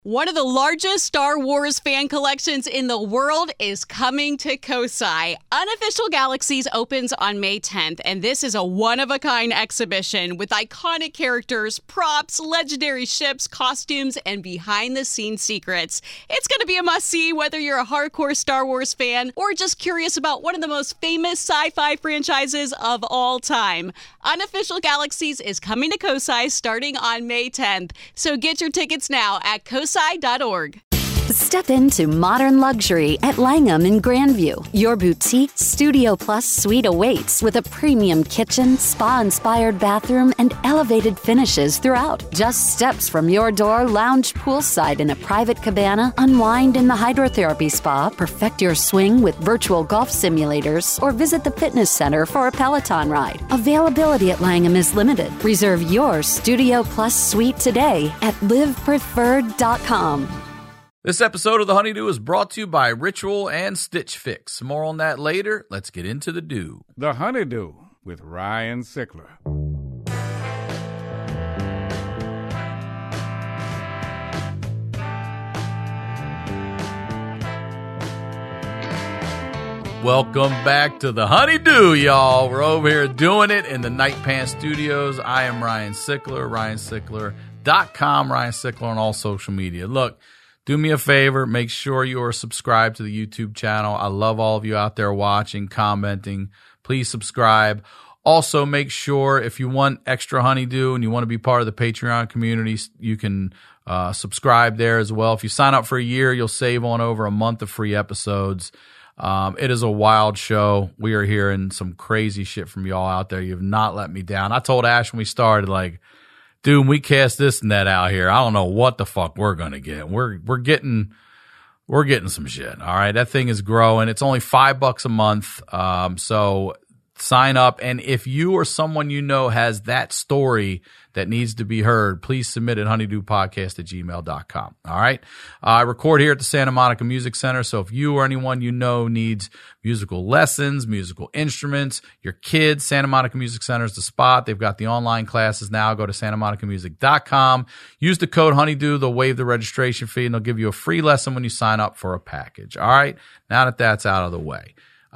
One of the largest Star Wars fan collections in the world is coming to Kosai. Unofficial Galaxies opens on May 10th, and this is a one-of-a-kind exhibition with iconic characters, props, legendary ships, costumes, and behind-the-scenes secrets. It's going to be a must-see whether you're a hardcore Star Wars fan or just curious about one of the most famous sci-fi franchises of all time. Unofficial Galaxies is coming to Kosai starting on May 10th, so get your tickets now at kosai.org. Step into modern luxury at Langham in Grandview. Your boutique Studio Plus suite awaits with a premium kitchen, spa-inspired bathroom, and elevated finishes throughout. Just steps from your door, lounge poolside in a private cabana, unwind in the hydrotherapy spa, perfect your swing with virtual golf simulators, or visit the fitness center for a Peloton ride. Availability at Langham is limited. Reserve your Studio Plus suite today at livepreferred.com. This episode of The Honeydew is brought to you by Ritual and Stitch Fix. More on that later. Let's get into the do. The Honeydew with Ryan Sickler. Welcome back to The Honeydew, y'all. We're over here doing it in the Night Pants Studios. I am Ryan Sickler, RyanSickler.com, Ryan Sickler on all social media. Look, do me a favor, make sure you are subscribed to the YouTube channel. I love all of you out there watching, commenting. Please subscribe. Also, make sure if you want extra Honeydew and you want to be part of the Patreon community, you can subscribe there as well. If you sign up for a year, you'll save on over a month of free episodes. It is a wild show. We are hearing some crazy shit from y'all out there. You have not let me down. I told Ash when we started, like, dude, we cast this and that out here. I don't know what the fuck we're gonna get. We're getting some shit. All right, that thing is growing. It's only $5 a month. So sign up, and if you or someone you know has that story that needs to be heard, please submit at honeydewpodcast@gmail.com. All right. I record here at the Santa Monica Music Center. So if you or anyone you know needs musical lessons, musical instruments, your kids, Santa Monica Music Center is the spot. They've got the online classes now. Go to santamonicamusic.com. Use the code Honeydew. They'll waive the registration fee, and they'll give you a free lesson when you sign up for a package. All right. Now that that's out of the way.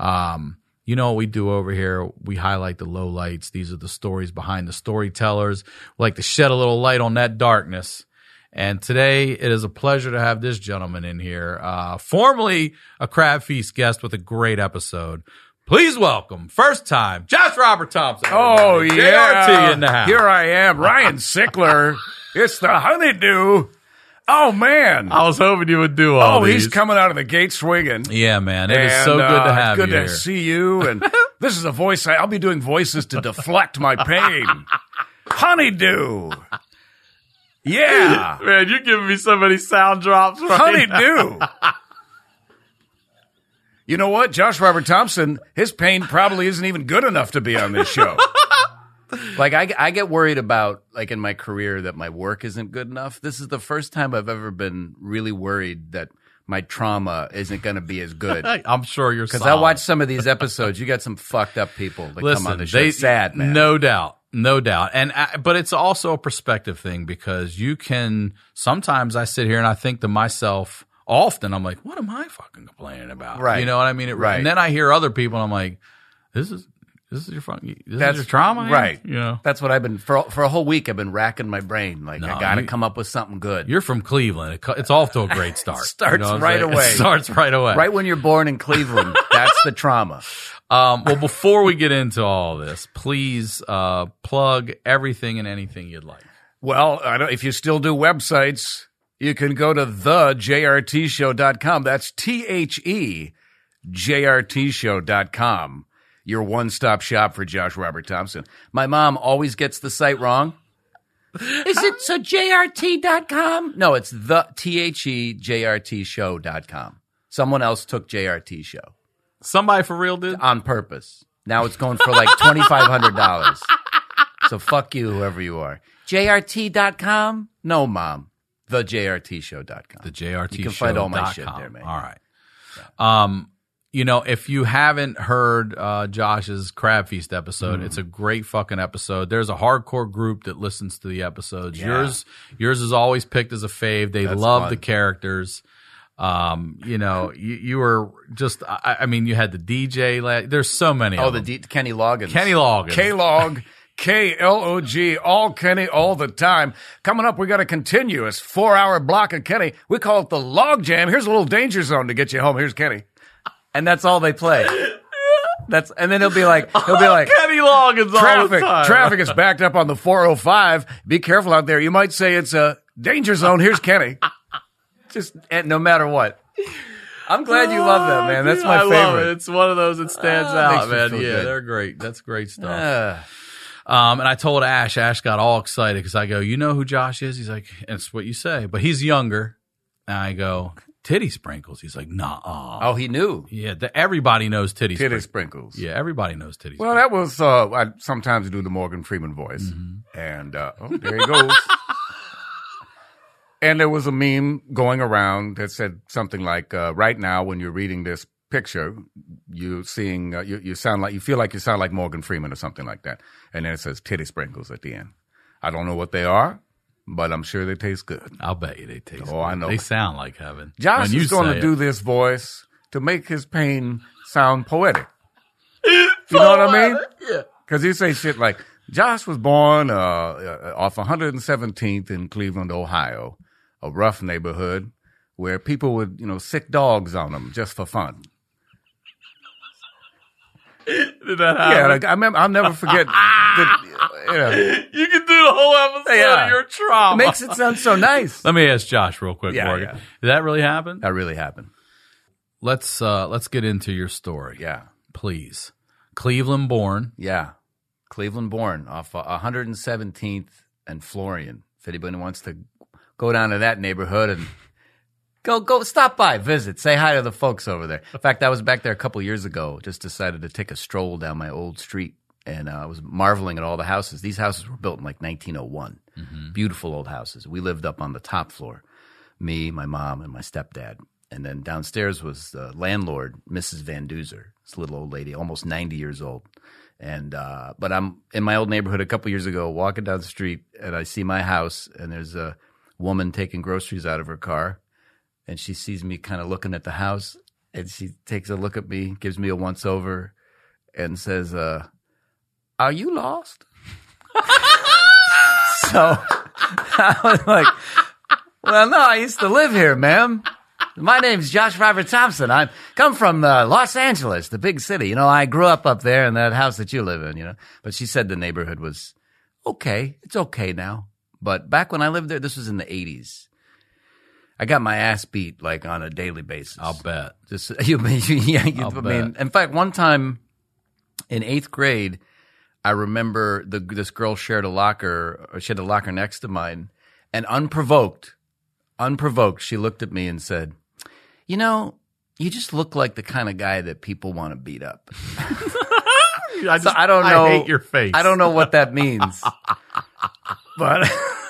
You know what we do over here? We highlight the lowlights. These are the stories behind the storytellers. We like to shed a little light on that darkness. And today it is a pleasure to have this gentleman in here, formerly a Crab Feast guest with a great episode. Please welcome, first time, Josh Robert Thompson. Oh, yeah. JRT in the house. Here I am, Ryan Sickler. It's the Honeydew. Oh, man. I was hoping you would do all these. He's coming out of the gate swinging. Yeah, man. It is so good to have you good here. to see you. And this is a voice. I'll be doing voices to deflect my pain. Honeydew. Yeah. Man, you're giving me so many sound drops right Honeydew. You know what? Josh Robert Thompson, his pain probably isn't even good enough to be on this show. Like, I get worried about, like, in my career that my work isn't good enough. This is the first time I've ever been really worried that my trauma isn't going to be as good. I'm sure you're Because I watched some of these episodes. You got some fucked up people that come on the show. It's sad, man. No doubt. No doubt. And but it's also a perspective thing, because you can sometimes I sit here and I think to myself often, I'm like, what am I fucking complaining about? Right. You know what I mean? Right. And then I hear other people and I'm like, this is your is your trauma? Right. You know? That's what I've been for a whole week. I've been racking my brain. Like, No, I got to come up with something good. You're from Cleveland. It's off to a great start. Starts You know what I'm right saying? away. It starts right away. Right when you're born in Cleveland, that's the trauma. Well, before we get into all this, please plug everything and anything you'd like. Well, if you still do websites, you can go to thejrtshow.com. That's THEJRTshow.com. Your one-stop shop for Josh Robert Thompson. My mom always gets the site wrong. Is it so JRT.com? No, it's the THEJRTshow.com. Someone else took JRT show. Somebody for real did? On purpose. Now it's going for like $2,500. So fuck you, whoever you are. JRT.com? No, Mom. TheJRTshow.com. The JRT You can find all my shit there, man. All right. if you haven't heard Josh's Crab Feast episode, it's a great fucking episode. There's a hardcore group that listens to the episodes. Yeah. Yours is always picked as a fave. They That's love fun. the characters. You were just, I mean, you had the DJ. There's so many. Oh, of them. Kenny Loggins. Kenny Loggins. K-Log, K-L-O-G, all Kenny, all the time. Coming up, we got a continuous 4-hour block of Kenny. We call it the Log Jam. Here's a little danger zone to get you home. Here's Kenny. And that's all they play. And then he'll be like, Kenny Loggins all the time. Traffic is backed up on the 405. Be careful out there. You might say it's a danger zone. Here's Kenny. and no matter what. I'm glad you love that, man. That's my I favorite. love it. It's one of those that stands out, makes me man. feel Yeah, good. they're great. That's great stuff. Ah. And I told Ash got all excited because I go, you know who Josh is? He's like, it's what you say, but he's younger. And I go, Titty Sprinkles. He's like, nah. Oh, he knew. Yeah, everybody knows Titty Titty Sprinkles. Sprinkles. Yeah, everybody knows Titty Well, Sprinkles. that was, I sometimes do the Morgan Freeman voice. And, there he goes. And there was a meme going around that said something like, right now when you're reading this picture, you feel like you sound like Morgan Freeman or something like that. And then it says Titty Sprinkles at the end. I don't know what they are, but I'm sure they taste good. I'll bet you they taste Oh, good. I know. They sound like heaven. Josh When you is going say to it. do this voice to make his pain sound poetic. You know what I mean? Yeah. Because he say shit like, Josh was born off 117th in Cleveland, Ohio, a rough neighborhood where people would, sick dogs on them just for fun. Did that Yeah, happen? like, I remember. I'll never forget. You can do the whole episode Yeah. of your trauma. It makes it sound so nice. Let me ask Josh real quick, Yeah, Morgan. yeah. Did that really happen? That really happened. Let's get into your story. Yeah. Please. Cleveland born. Yeah. Cleveland born off 117th and Florian. If anybody wants to go down to that neighborhood and go stop by, visit, say hi to the folks over there. In fact, I was back there a couple years ago, just decided to take a stroll down my old street, and I was marveling at all the houses. These houses were built in like 1901. Beautiful old houses. We lived up on the top floor, me, my mom, and my stepdad. And then downstairs was the landlord, Mrs. Van Duzer. This little old lady, almost 90 years old. And but I'm in my old neighborhood a couple years ago, walking down the street, and I see my house, and there's a woman taking groceries out of her car, and she sees me kind of looking at the house, and she takes a look at me, gives me a once over, and says, "Are you lost?" So I was like, "Well, no, I used to live here, ma'am. My name's Josh Robert Thompson. I come from Los Angeles, the big city. I grew up there in that house that you live in, But she said the neighborhood was okay. It's okay now. But back when I lived there, this was in the 80s. I got my ass beat like on a daily basis. I'll bet. Just bet. in fact, one time in 8th grade, I remember this girl shared a locker, or she had a locker next to mine, and unprovoked, she looked at me and said, you just look like the kind of guy that people want to beat up. I don't know. I hate your face. I don't know what that means. But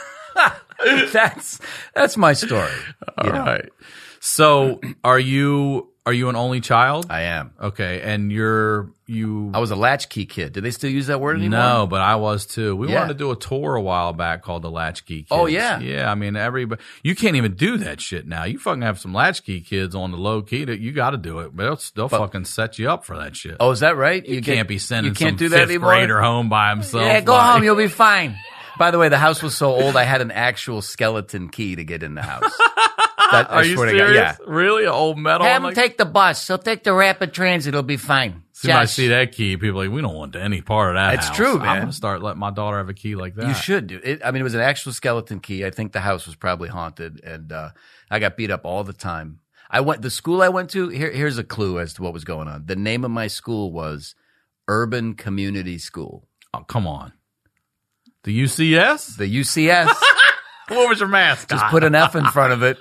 that's my story. All right. So are you an only child? I am. Okay, and I was a latchkey kid. Do they still use that word anymore? No, but I was too. We Yeah. wanted to do a tour a while back called the Latchkey Kids. Oh, yeah. Yeah, I mean, everybody, you can't even do that shit now. You fucking have some Latchkey Kids on the low key you got to do it, but they'll fucking set you up for that shit. Oh, is that right? you can't be sending you can't some do that fifth anymore? grader home by himself. Yeah, go like- home. You'll be fine. By the way, the house was so old, I had an actual skeleton key to get in the house. Are you swear to serious? God, yeah. Really? An old metal? Have him like- take the bus. He'll take the rapid transit. It'll be fine. As soon as I Josh, see that key, people are like, we don't want any part of that It's house. true, man. I'm going to start letting my daughter have a key like that. you should do it. I mean, it was an actual skeleton key. I think the house was probably haunted, and I got beat up all the time. The school I went to, here's a clue as to what was going on. The name of my school was Urban Community School. Oh, come on. The UCS? The UCS. What was your mascot? Just put an F in front of it.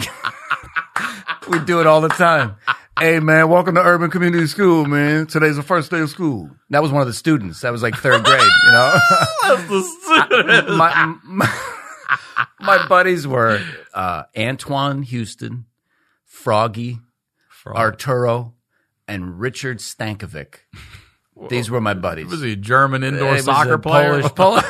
We do it all the time. Hey, man, welcome to Urban Community School, man. Today's the first day of school. That was one of the students. That was like 3rd grade, That's the student. My buddies were Antoine Houston, Froggy, Arturo, and Richard Stankovic. These were my buddies. Was he a German indoor He was soccer a player? Polish.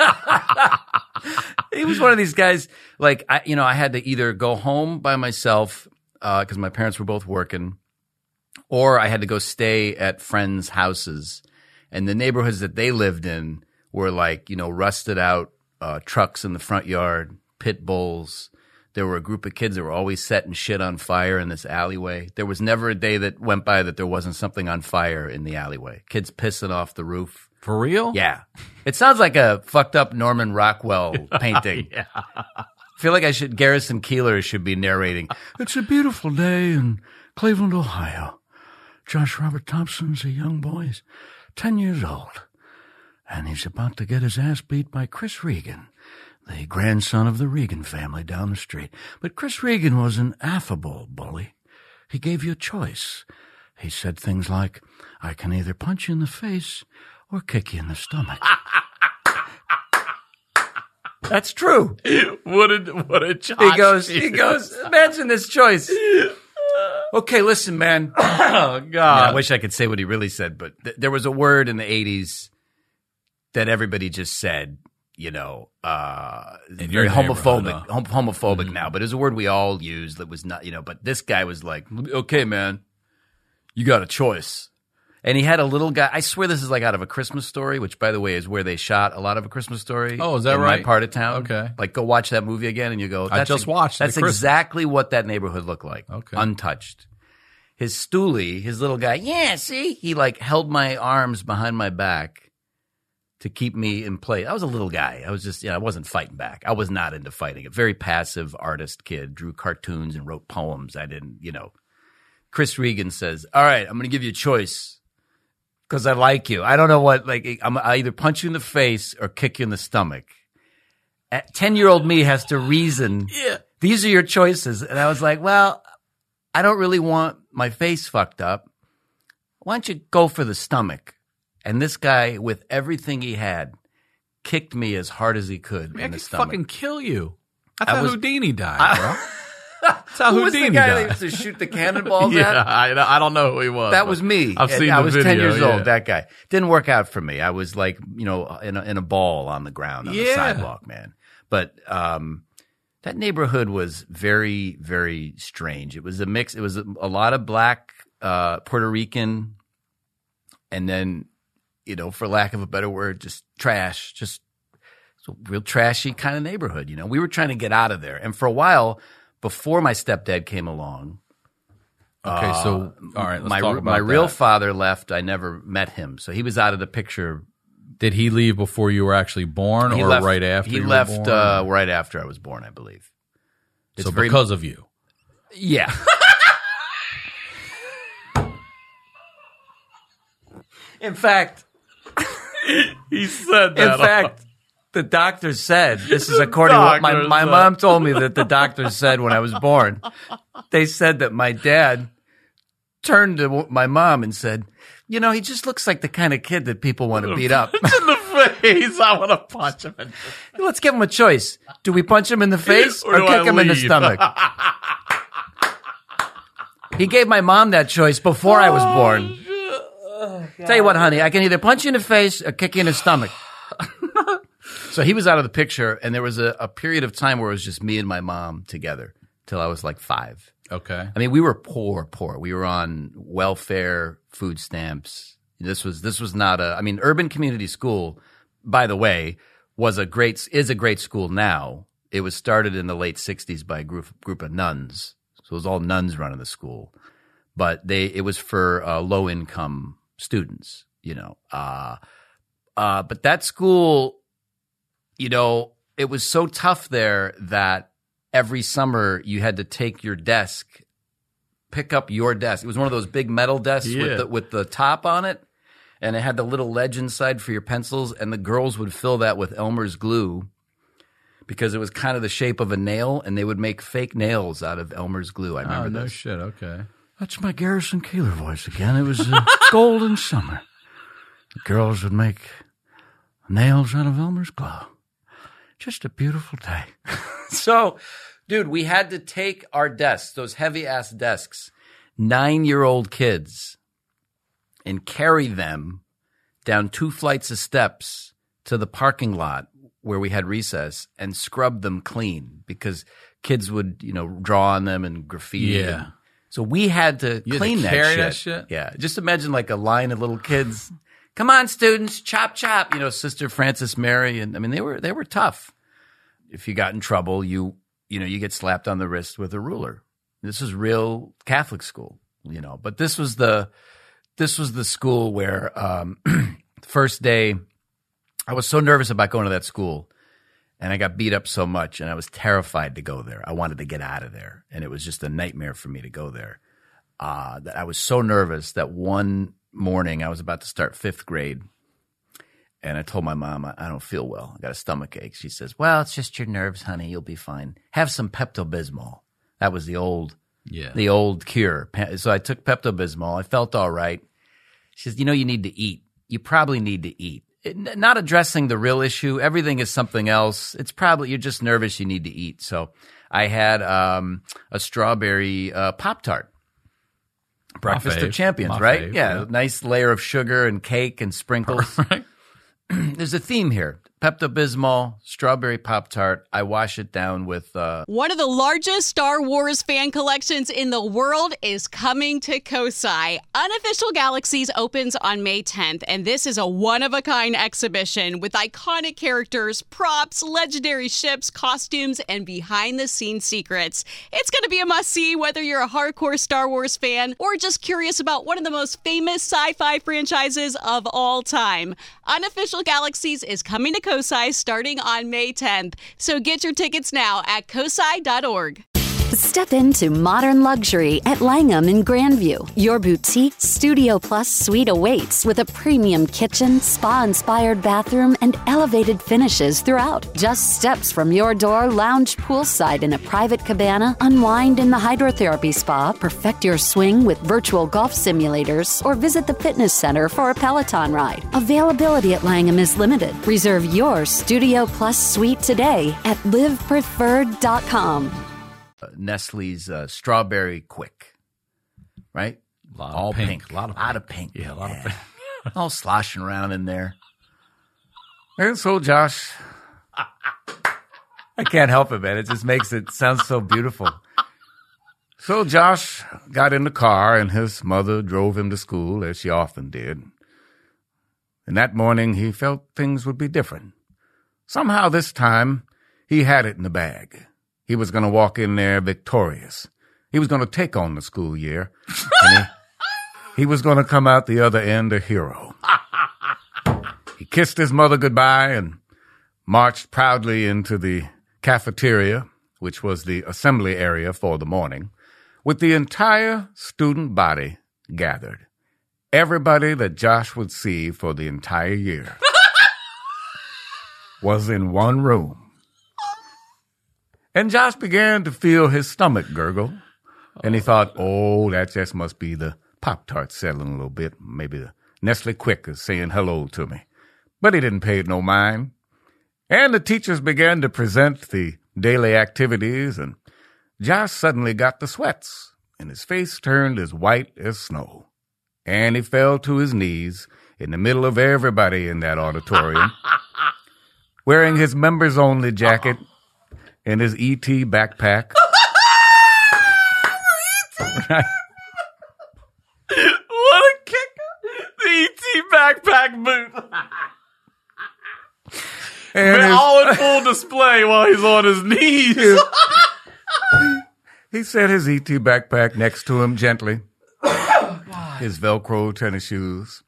He was one of these guys. Like I had to either go home by myself because my parents were both working, or I had to go stay at friends' houses. And the neighborhoods that they lived in were like rusted out trucks in the front yard, pit bulls. There were a group of kids that were always setting shit on fire in this alleyway. There was never a day that went by that there wasn't something on fire in the alleyway. Kids pissing off the roof. For real? Yeah. It sounds like a fucked up Norman Rockwell painting. Yeah. I feel like Garrison Keillor should be narrating. It's a beautiful day in Cleveland, Ohio. Josh Robert Thompson's a young boy. He's 10 years old. And he's about to get his ass beat by Chris Regan, the grandson of the Regan family down the street. But Chris Regan was an affable bully. He gave you a choice. He said things like, I can either punch you in the face or kick you in the stomach. That's true. What a Josh. He goes, imagine this choice. Okay, listen, man. Oh, God. I wish I could say what he really said, but there was a word in the 80s that everybody just said, very homophobic, homophobic now, but it was a word we all used that was not, but this guy was like, okay, man, you got a choice. And he had a little guy. I swear this is like out of A Christmas Story, which, by the way, is where they shot a lot of A Christmas Story. Oh, is that in right? my part of town. Okay. Like, go watch that movie again, and you go, I just watched it. That's exactly what that neighborhood looked like. Okay. Untouched. His stoolie, his little guy, yeah, see? He, held my arms behind my back to keep me in place. I was a little guy. I was just, I wasn't fighting back. I was not into fighting. A very passive artist kid, drew cartoons and wrote poems. I didn't, Chris Regan says, all right, I'm going to give you a choice. Because I like you. I don't know what, I either punch you in the face or kick you in the stomach. 10-year-old me has to reason. Yeah. These are your choices. And I was like, well, I don't really want my face fucked up. Why don't you go for the stomach? And this guy, with everything he had, kicked me as hard as he could in the stomach. Fucking kill you. That's how Houdini died, bro. That's how Who was the Houdini guy died? that used to shoot the cannonballs Yeah, at? I don't know who he was. That was me. I've seen I the was video, 10 years yeah. old, that guy. Didn't work out for me. I was like, in a ball on the ground on the sidewalk, man. But that neighborhood was very, very strange. It was a mix. It was a lot of black, Puerto Rican, and then, for lack of a better word, just trash, just a real trashy kind of neighborhood. We were trying to get out of there. And for a while, before my stepdad came along, Okay, so all right, let's my talk about my real that. father left. I never met him, so he was out of the picture. Did he leave before you were actually born, He or left, right after? He you left were born? right after I was born, I believe. So because of you. Yeah. In fact, He said in fact, the doctor said, this is according to what my Doctor mom told me that the doctor said when I was born. They said that my dad turned to my mom and said, he just looks like the kind of kid that people want to beat up. in the face. I want to punch him. Let's give him a choice. Do we punch him in the face or do kick I him in the leave? stomach? He gave my mom that choice before I was born. Tell you what, honey, I can either punch you in the face or kick you in the stomach. So he was out of the picture, and there was a period of time where it was just me and my mom together till I was like 5. Okay. I mean, we were poor. We were on welfare, food stamps. This was not Urban Community School, by the way, is a great school now. It was started in the late 60s by a group of nuns. So it was all nuns running the school. But it was for low income students, but that school, it was so tough there that every summer you had to take your desk, pick up your desk. It was one of those big metal desks with the top on it, and it had the little ledge inside for your pencils, and the girls would fill that with Elmer's glue because it was kind of the shape of a nail, and they would make fake nails out of Elmer's glue. I remember no this. shit. Okay. That's my Garrison Keillor voice again. It was a golden summer. The girls would make nails out of Elmer's glue. Just a beautiful day. So, dude, we had to take our desks, those heavy-ass desks, 9-year-old kids, and carry them down 2 flights of steps to the parking lot where we had recess and scrub them clean because kids would, draw on them and graffiti. Yeah. So we had to clean carry that that shit? Yeah. Just imagine like a line of little kids. Come on, students, chop, chop. Sister Frances Mary. And I mean, they were tough. If you got in trouble, you get slapped on the wrist with a ruler. This is real Catholic school, but this was the school where, the first day I was so nervous about going to that school and I got beat up so much and I was terrified to go there. I wanted to get out of there. And it was just a nightmare for me to go there. That I was so nervous that one morning I was about to start 5th grade. And I told my mom, I don't feel well. I got a stomach ache. She says, well, it's just your nerves, honey. You'll be fine. Have some Pepto-Bismol. That was the old cure. So I took Pepto-Bismol. I felt all right. She says, you need to eat. You probably need to eat. Not addressing the real issue. Everything is something else. It's probably you're just nervous. You need to eat. So I had a strawberry Pop-Tart. Breakfast of Champions, right? Fave, yeah. Nice layer of sugar and cake and sprinkles. Right. There's a theme here. Pepto-Bismol, strawberry Pop-Tart. I wash it down with... One of the largest Star Wars fan collections in the world is coming to Kosai. Unofficial Galaxies opens on May 10th, and this is a one-of-a-kind exhibition with iconic characters, props, legendary ships, costumes, and behind-the-scenes secrets. It's going to be a must-see whether you're a hardcore Star Wars fan or just curious about one of the most famous sci-fi franchises of all time. Unofficial Galaxies is coming to Kosai starting on May 10th. So get your tickets now at kosai.org. Step into modern luxury at Langham in Grandview. Your boutique Studio Plus suite awaits with a premium kitchen, spa-inspired bathroom, and elevated finishes throughout. Just steps from your door, lounge poolside in a private cabana, unwind in the hydrotherapy spa, perfect your swing with virtual golf simulators, or visit the fitness center for a Peloton ride. Availability at Langham is limited. Reserve your Studio Plus suite today at livepreferred.com. Nestle's Strawberry Quick, right? All pink. A lot of pink. Yeah, a lot of pink. All sloshing around in there. And so, Josh, I can't help it, man. It just makes it sound so beautiful. So Josh got in the car and his mother drove him to school, as she often did. And that morning he felt things would be different. Somehow this time he had it in the bag. He was going to walk in there victorious. He was going to take on the school year. And he was going to come out the other end a hero. He kissed his mother goodbye and marched proudly into the cafeteria, which was the assembly area for the morning, with the entire student body gathered. Everybody that Josh would see for the entire year was in one room. And Josh began to feel his stomach gurgle. And he thought, oh, that just must be the Pop-Tart settling a little bit. Maybe the Nestle Quick is saying hello to me. But he didn't pay it no mind. And the teachers began to present the daily activities, and Josh suddenly got the sweats, and his face turned as white as snow. And he fell to his knees in the middle of everybody in that auditorium, wearing his members-only jacket and his E.T. backpack. What a kicker! The E.T. backpack boot. And all in full display while he's on his knees. He set his E.T. backpack next to him gently. His Velcro tennis shoes.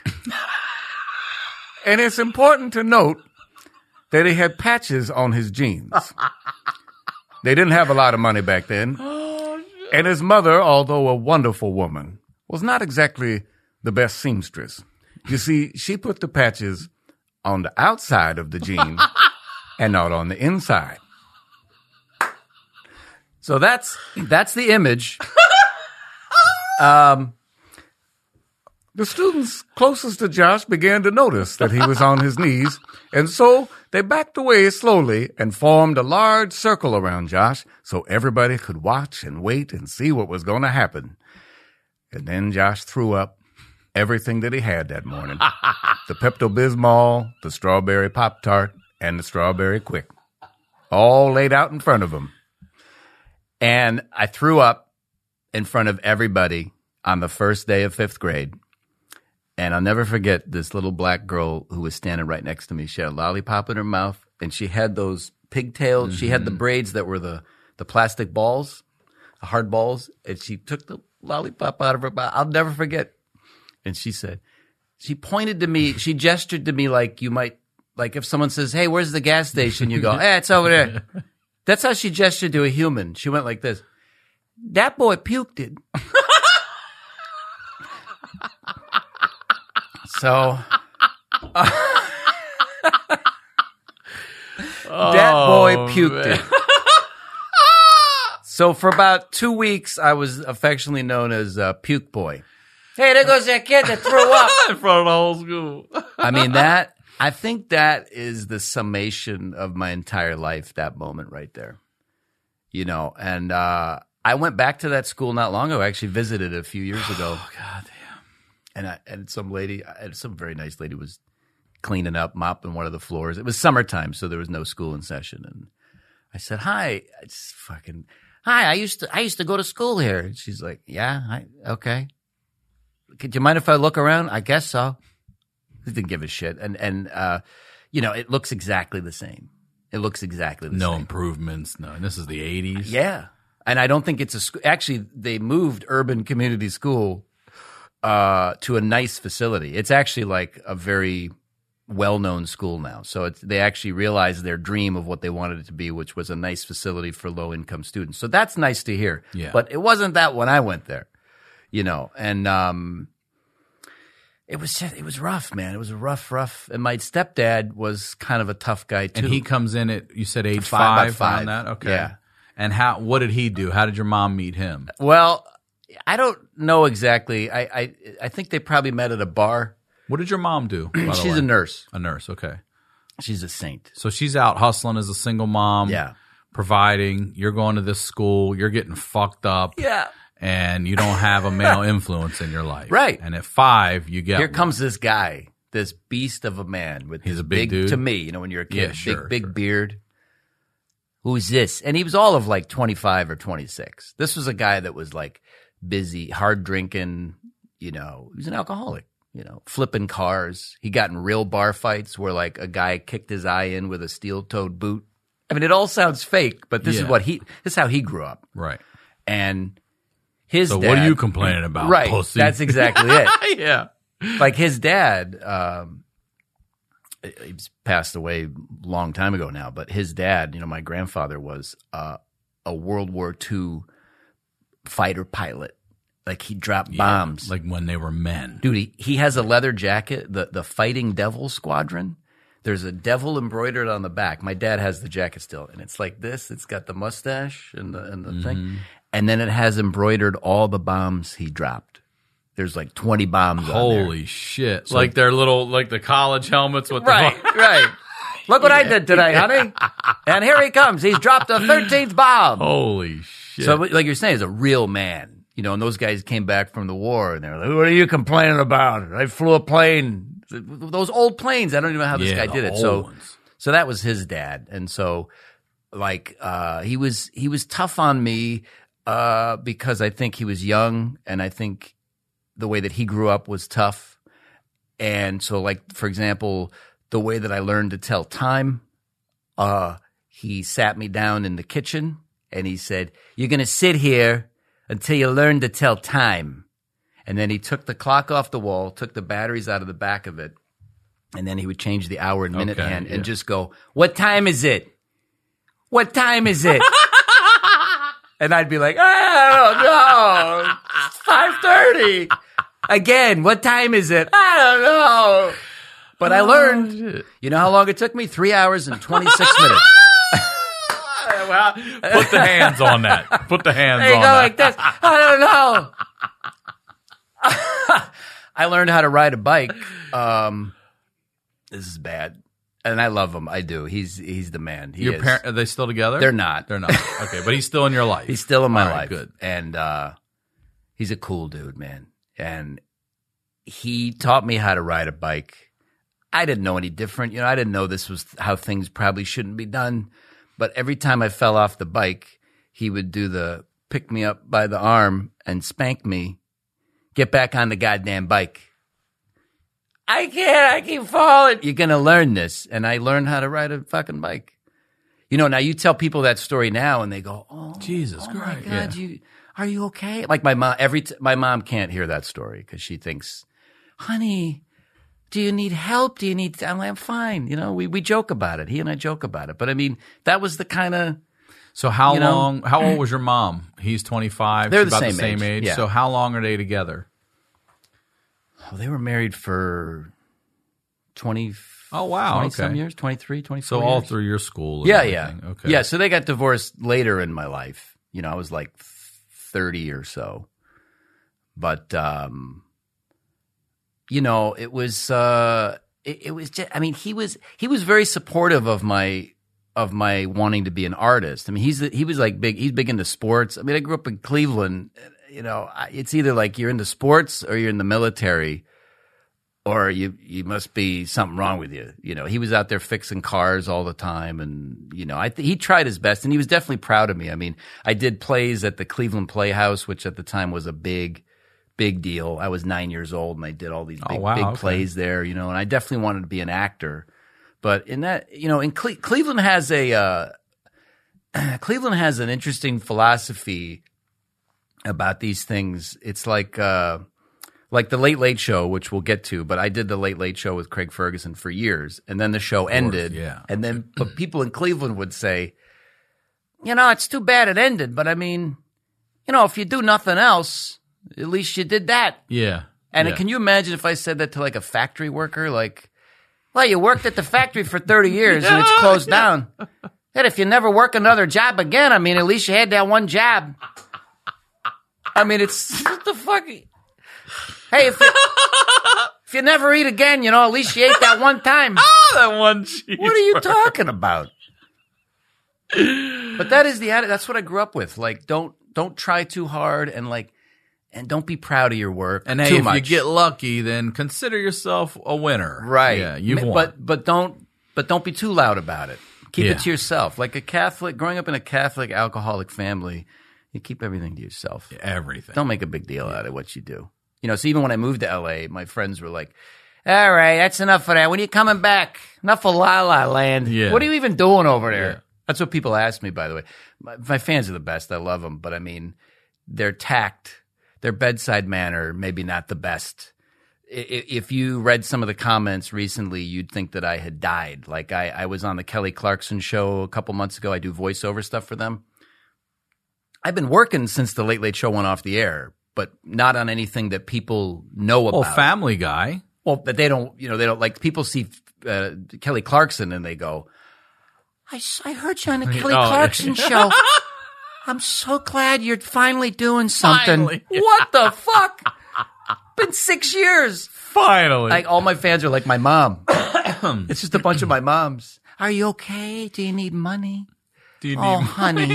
And it's important to note that he had patches on his jeans. They didn't have a lot of money back then. And his mother, although a wonderful woman, was not exactly the best seamstress. You see, she put the patches on the outside of the jean and not on the inside. So that's the image. The students closest to Josh began to notice that he was on his knees, and so they backed away slowly and formed a large circle around Josh so everybody could watch and wait and see what was going to happen. And then Josh threw up, everything that he had that morning. The Pepto-Bismol, the strawberry Pop-Tart, and the strawberry Quick. All laid out in front of him. And I threw up in front of everybody on the first day of 5th grade. And I'll never forget this little black girl who was standing right next to me. She had a lollipop in her mouth, and she had those pigtails. She had the braids that were the plastic balls, the hard balls, and she took the lollipop out of her mouth. I'll never forget. And she said, she pointed to me, she gestured to me like you might, like if someone says, hey, where's the gas station? You go, hey, it's over there. That's how she gestured to a human. She went like this. That boy puked it. So, that boy puked it. So for about 2 weeks, I was affectionately known as Puke Boy. Hey, there goes that kid that threw up in front of the whole school. I mean, I think that is the summation of my entire life, that moment right there. You know, and I went back to that school not long ago. I actually visited a few years ago. Oh, God damn. And some very nice lady was cleaning up, mopping one of the floors. It was summertime, so there was no school in session. And I said, hi, I used to go to school here. And she's like, yeah, okay. Could you mind if I look around? I guess so. He didn't give a shit. And you know, it looks exactly the same. It looks exactly the same. No improvements. No. And this is the 80s. Yeah. And I don't think it's a school. Actually, they moved Urban Community School to a nice facility. It's actually like a very well-known school now. So they actually realized their dream of what they wanted it to be, which was a nice facility for low-income students. So that's nice to hear. Yeah. But it wasn't that when I went there, you know. And it was rough, man. It was rough. And my stepdad was kind of a tough guy too. And he comes in at, you said age About 5 on that? Okay. Yeah. And what did he do? How did your mom meet him? Well, I don't know exactly. I think they probably met at a bar. What did your mom do? By the She's way? a nurse. A nurse, okay. She's a saint. So she's out hustling as a single mom. Yeah. Providing. You're going to this school. You're getting fucked up. Yeah. And you don't have a male influence in your life. Right. And at 5, you get Here comes this guy, this beast of a man with He's this a big dude? to me, you know, when you're a kid, Yeah, sure, big sure. beard. Who's this? And he was all of like 25 or 26. This was a guy that was like busy, hard drinking, you know, he was an alcoholic, you know, flipping cars. He got in real bar fights where like a guy kicked his eye in with a steel-toed boot. I mean, it all sounds fake, but this Yeah. this is how he grew up. Right. And his So dad, what are you complaining about, right, pussy? that's exactly it. Yeah. Like his dad, he's passed away a long time ago now, but his dad, you know, my grandfather was a World War II fighter pilot. Like he dropped bombs. Like when they were men. Dude, he has a leather jacket, the Fighting Devil Squadron. There's a devil embroidered on the back. My dad has the jacket still, and it's like this. It's got the mustache and the thing. And then it has embroidered all the bombs he dropped. There's like 20 bombs on there. Holy shit. So, like their little, like the college helmets with Right, right. Look what I did today, honey. And here he comes. He's dropped the 13th bomb. Holy shit. So like you're saying, he's a real man. You know, and those guys came back from the war, and they're like, what are you complaining about? I flew a plane. Those old planes. I don't even know how this guy did it. So that was his dad. And so, like, he was tough on me because I think he was young, and I think the way that he grew up was tough. And so, like, for example, the way that I learned to tell time, he sat me down in the kitchen, and he said, you're going to sit here until you learn to tell time. And then he took the clock off the wall, took the batteries out of the back of it, and then he would change the hour and minute hand and just go, what time is it? What time is it? And I'd be like, I don't know. It's 5:30. Again, what time is it? I don't know. But I learned, you know how long it took me? 3 hours and 26 minutes. Well, put the hands on that. Put the hands There you on go that. like this. I don't know. I learned how to ride a bike. This is bad. And I love him. I do. He's the man. He is. Are they still together? They're not. They're not. Okay, but he's still in your life. He's still in my All right, life. good. And he's a cool dude, man. And he taught me how to ride a bike. I didn't know any different. I didn't know this was how things probably shouldn't be done. But every time I fell off the bike, he would do the pick me up by the arm and spank me. Get back on the goddamn bike. I can't. I keep falling. You're going to learn this. And I learned how to ride a fucking bike. Now you tell people that story now and they go, oh, Jesus my Christ. God, Yeah. are you okay? Like my mom, my mom can't hear that story because she thinks, honey, do you need help? Do you need, I'm like, I'm fine. We joke about it. He and I joke about it. But I mean, that was the kind of. So how old was your mom? He's 25. They're She's about the same age. Yeah. So how long are they together? Oh, they were married for 20. Oh, wow. 20 Okay. some years, 23, 24 So years. all through your school. and Yeah. everything. Okay. Yeah, so they got divorced later in my life. I was like 30 or so. But, it was just, I mean, he was very supportive of my wanting to be an artist. I mean, he's big into sports. I mean, I grew up in Cleveland. It's either like you're into sports or you're in the military, or you must be something wrong with you. He was out there fixing cars all the time, and he tried his best, and he was definitely proud of me. I mean, I did plays at the Cleveland Playhouse, which at the time was a big deal. I was 9 years old, and I did all these big plays there. And I definitely wanted to be an actor. But in that, in Cleveland has Cleveland has an interesting philosophy about these things. It's like the Late Late Show, which we'll get to. But I did the Late Late Show with Craig Ferguson for years, and then the show ended. Yeah. And then, but people in Cleveland would say, it's too bad it ended. But I mean, if you do nothing else, at least you did that. Yeah. And yeah. can you imagine if I said that to like a factory worker, like, well, you worked at the factory for 30 years and it's closed down. And if you never work another job again, I mean, at least you had that one job. I mean, it's what the fuck? Hey, if you never eat again, at least you ate that one time. That one cheese. What are you talking about? But that is the attitude. That's what I grew up with. Like, don't try too hard, and don't be proud of your work. And hey, too if much. you get lucky, then consider yourself a winner. Right. Yeah, you've won. But don't be too loud about it. Keep it to yourself. Like growing up in a Catholic alcoholic family, you keep everything to yourself. Everything. Don't make a big deal out of what you do. So even when I moved to LA, my friends were like, all right, that's enough of that. When are you coming back? Enough of La La Land. Yeah. What are you even doing over there? Yeah. That's what people ask me, by the way. My fans are the best. I love them. But I mean, their tact, their bedside manner, maybe not the best. If you read some of the comments recently, you'd think that I had died. Like I was on the Kelly Clarkson show a couple months ago. I do voiceover stuff for them. I've been working since the Late Late Show went off the air, but not on anything that people know about. Well, Family Guy. Well, but they don't like, people see Kelly Clarkson and they go, I heard you on the Kelly Clarkson show. I'm so glad you're finally doing something. Finally. What the fuck? Been 6 years. Finally. Like all my fans are like my mom. It's just a bunch of my moms. Are you okay? Do you need money? Do you need honey.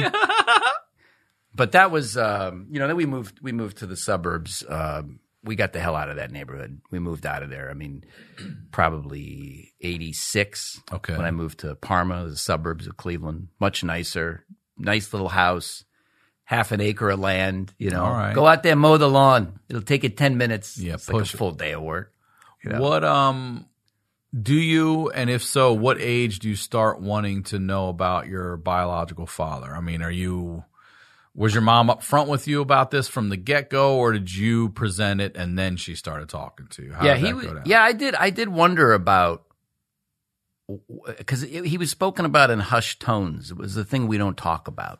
But that was, then we moved to the suburbs. We got the hell out of that neighborhood. We moved out of there. I mean, probably 86. Okay. When I moved to Parma, the suburbs of Cleveland, much nicer, nice little house, half an acre of land. All right. Go out there, mow the lawn. It'll take you 10 minutes. Yeah, it's like push a it. full day of work. What do you, and if so, what age do you start wanting to know about your biological father? I mean, was your mom up front with you about this from the get-go, or did you present it and then she started talking to you? How did that go down? Yeah, I did wonder about, because he was spoken about in hushed tones. It was the thing we don't talk about.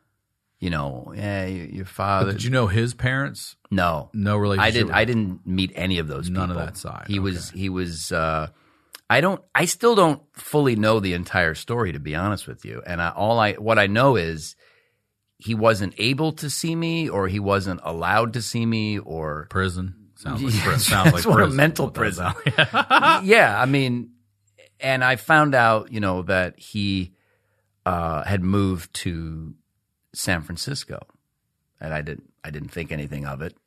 Your father. But did you know his parents? No. No relationship? I didn't meet any of those people. None of that side. He was I still don't fully know the entire story, to be honest with you. And what I know is he wasn't able to see me, or he wasn't allowed to see me, or Prison. Sounds like Yeah, prison. Sounds like sort of prison. mental prison. Yeah, I mean, and I found out, that he had moved to San Francisco, and I didn't think anything of it.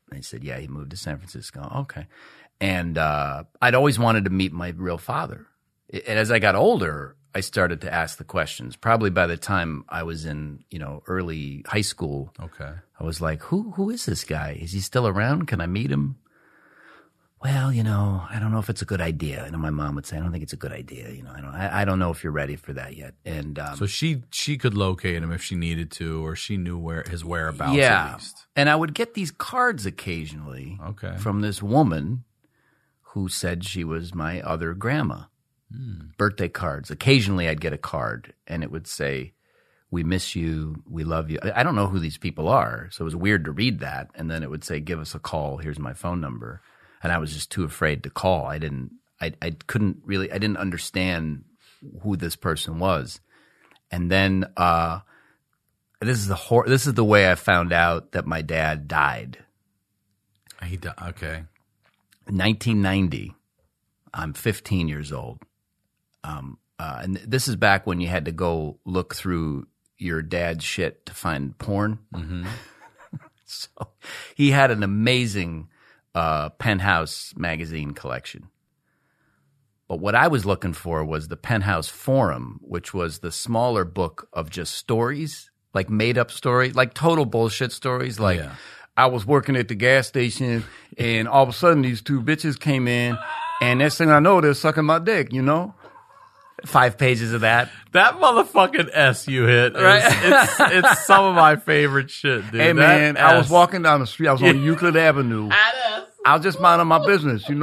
And he said, yeah, he moved to San Francisco. Okay. And I'd always wanted to meet my real father. And as I got older, I started to ask the questions. Probably by the time I was in, early high school, Okay. I was like, who is this guy? Is he still around? Can I meet him? Well, I don't know if it's a good idea. My mom would say, I don't think it's a good idea. I don't know if you're ready for that yet. And so she could locate him if she needed to, or she knew his whereabouts yeah. at least. And I would get these cards occasionally from this woman who said she was my other grandma. Birthday cards. Occasionally I'd get a card and it would say, we miss you, we love you. I don't know who these people are, so it was weird to read that. And then it would say, give us a call, here's my phone number. And I was just too afraid to call. I didn't understand who this person was. And then this is the way I found out that my dad died. He died. Okay. 1990. I'm 15 years old. And this is back when you had to go look through your dad's shit to find porn. Mm-hmm. So he had an amazing Penthouse magazine collection. But what I was looking for was the Penthouse Forum, which was the smaller book of just stories, like made-up stories, like total bullshit stories. Like, I was working at the gas station, and all of a sudden these two bitches came in, and next thing I know, they're sucking my dick, 5 pages of that. That motherfucking S you hit, right? It's some of my favorite shit, dude. Hey, man, I was walking down the street. I was on Euclid Avenue. I was just minding my business, And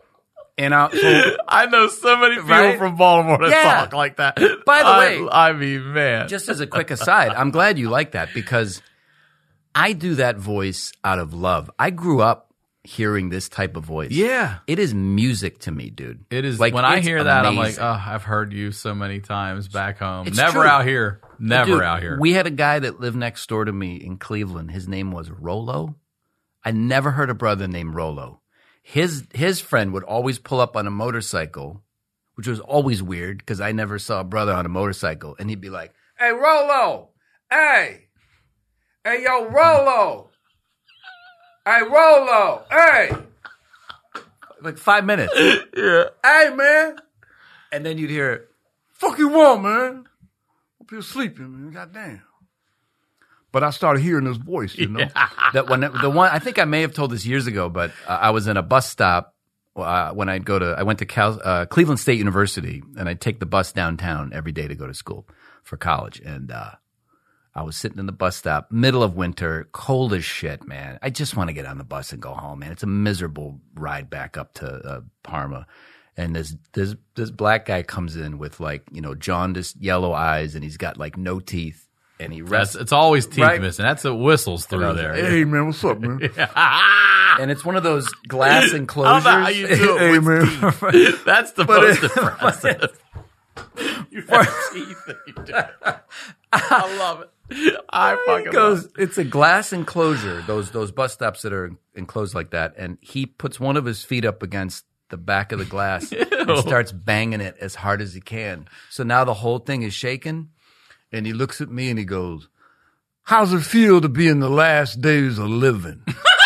I know so many people from Baltimore that talk like that. By the way, I mean, man. Just as a quick aside, I'm glad you like that because I do that voice out of love. I grew up hearing this type of voice. Yeah. It is music to me, dude. It is. Like, when I hear that, I'm like, oh, I've heard you so many times back home. It's Never true. out here. Never Dude, out here. We had a guy that lived next door to me in Cleveland. His name was Rollo. I never heard a brother named Rollo. His friend would always pull up on a motorcycle, which was always weird because I never saw a brother on a motorcycle. And he'd be like, hey, Rollo. Hey, yo, Rollo. Hey, Rollo. Hey. Like 5 minutes. Yeah. Hey, man. And then you'd hear, Fuck you want, man? Hope you're sleeping, man. Goddamn. But I started hearing this voice, that the one I think I may have told this years ago, but I was in a bus stop when I went to Cleveland State University, and I'd take the bus downtown every day to go to school for college, and I was sitting in the bus stop, middle of winter, cold as shit, man. I just want to get on the bus and go home, man. It's a miserable ride back up to Parma. And this black guy comes in with jaundiced yellow eyes, and he's got no teeth. And he rests. It's always teeth missing. That's what whistles through there. Hey, man, what's up, man? And it's one of those glass enclosures. I don't know how you do it with teeth. That's the most impressive. You have teeth that you do. I love it. I fucking love it. It's a glass enclosure, those bus stops that are enclosed like that. And he puts one of his feet up against the back of the glass and starts banging it as hard as he can. So now the whole thing is shaking. And he looks at me and he goes, how's it feel to be in the last days of living?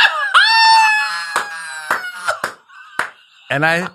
And I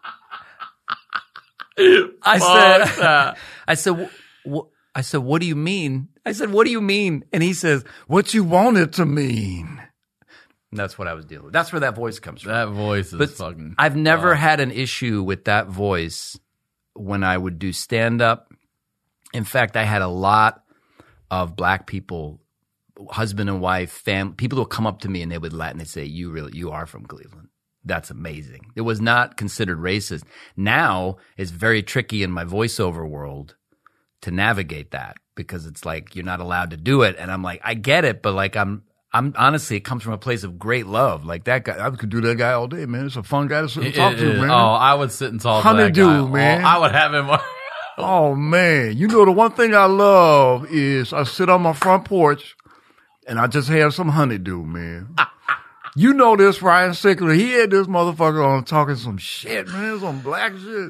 said, what do you mean? I said, what do you mean? And he says, what you want it to mean. And that's what I was dealing with. That's where that voice comes from. That voice is fucking. I've never had an issue with that voice when I would do stand-up. In fact, I had a lot of black people, husband and wife, people who would come up to me and they would laugh and they'd say, you are from Cleveland. That's amazing. It was not considered racist. Now it's very tricky in my voiceover world to navigate that because it's like you're not allowed to do it. And I'm like, I get it, but I'm honestly, it comes from a place of great love. Like that guy, I could do that guy all day, man. It's a fun guy to sit and talk to, man. Oh, I would sit and talk to that guy. Honeydew, man. I would have him. Oh, man. The one thing I love is I sit on my front porch and I just have some honeydew, man. You know this, Ryan Sickler. He had this motherfucker on talking some shit, man. Some black shit.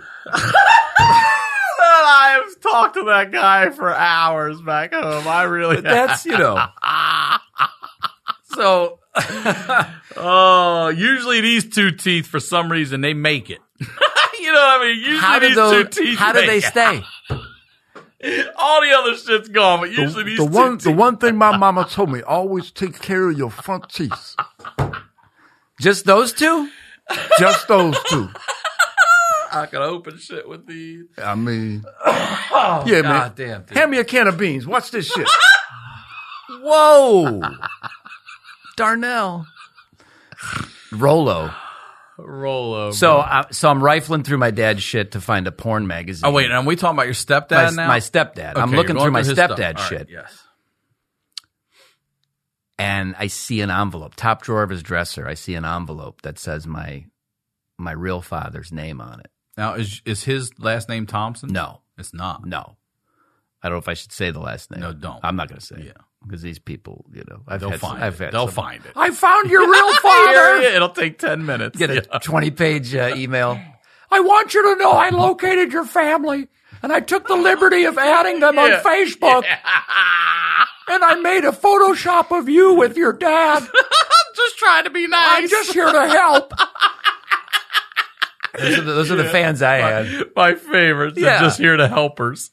I have talked to that guy for hours back home. I really That's, So Oh, usually these two teeth, for some reason, they make it. You know what I mean? Usually How do two teeth How do make they it. stay? All the other shit's gone, but usually these two teeth. The one thing my mama told me, always take care of your front teeth. Just those two? Just those two. I can open shit with these. I mean, yeah, man. God damn, dude. Hand me a can of beans. Watch this shit. Whoa. Darnell. Rolo. Rolo. So I'm rifling through my dad's shit to find a porn magazine. Oh, wait, and we talking about your stepdad now? My stepdad. I'm Okay, looking you're through going my his stuff. stepdad's All right, shit. yes. And I see an envelope, top drawer of his dresser. I see an envelope that says my real father's name on it. Now, is his last name Thompson? No. It's not. No. I don't know if I should say the last name. No, don't. I'm not going to say Yeah. it. Because these people, They'll They'll find it. I found your real father. Yeah, it'll take 10 minutes. Get a 20-page email. I want you to know I located your family, and I took the liberty of adding them on Facebook. And I made a Photoshop of you with your dad. Just trying to be nice. I'm just here to help. Those are the fans I had. My favorites. They're Yeah. just here to helpers.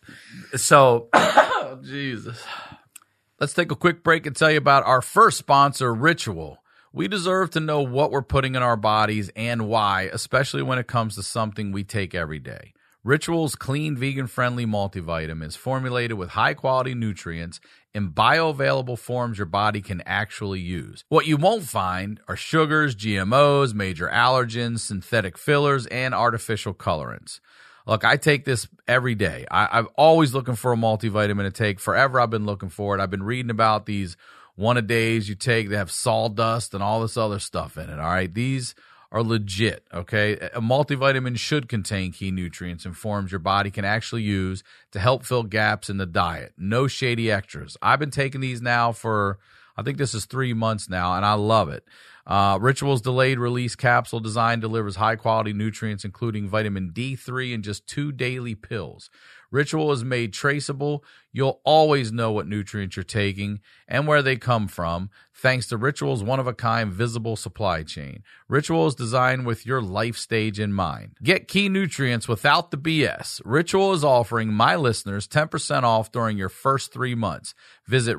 So, Oh, Jesus. Let's take a quick break and tell you about our first sponsor, Ritual. We deserve to know what we're putting in our bodies and why, especially when it comes to something we take every day. Ritual's clean, vegan-friendly multivitamin is formulated with high-quality nutrients in bioavailable forms your body can actually use. What you won't find are sugars, GMOs, major allergens, synthetic fillers, and artificial colorants. Look, I take this every day. I'm always looking for a multivitamin to take. Forever I've been looking for it. I've been reading about these one-a-days you take that have sawdust and all this other stuff in it, all right? These are legit, okay? A multivitamin should contain key nutrients and forms your body can actually use to help fill gaps in the diet. No shady extras. I've been taking these now for, I think this is 3 months now, and I love it. Ritual's delayed release capsule design delivers high quality nutrients, including vitamin D3 in just 2 daily pills. Ritual is made traceable. You'll always know what nutrients you're taking and where they come from, thanks to Ritual's one-of-a-kind visible supply chain. Ritual is designed with your life stage in mind. Get key nutrients without the BS. Ritual is offering my listeners 10% off during your first 3 months. Visit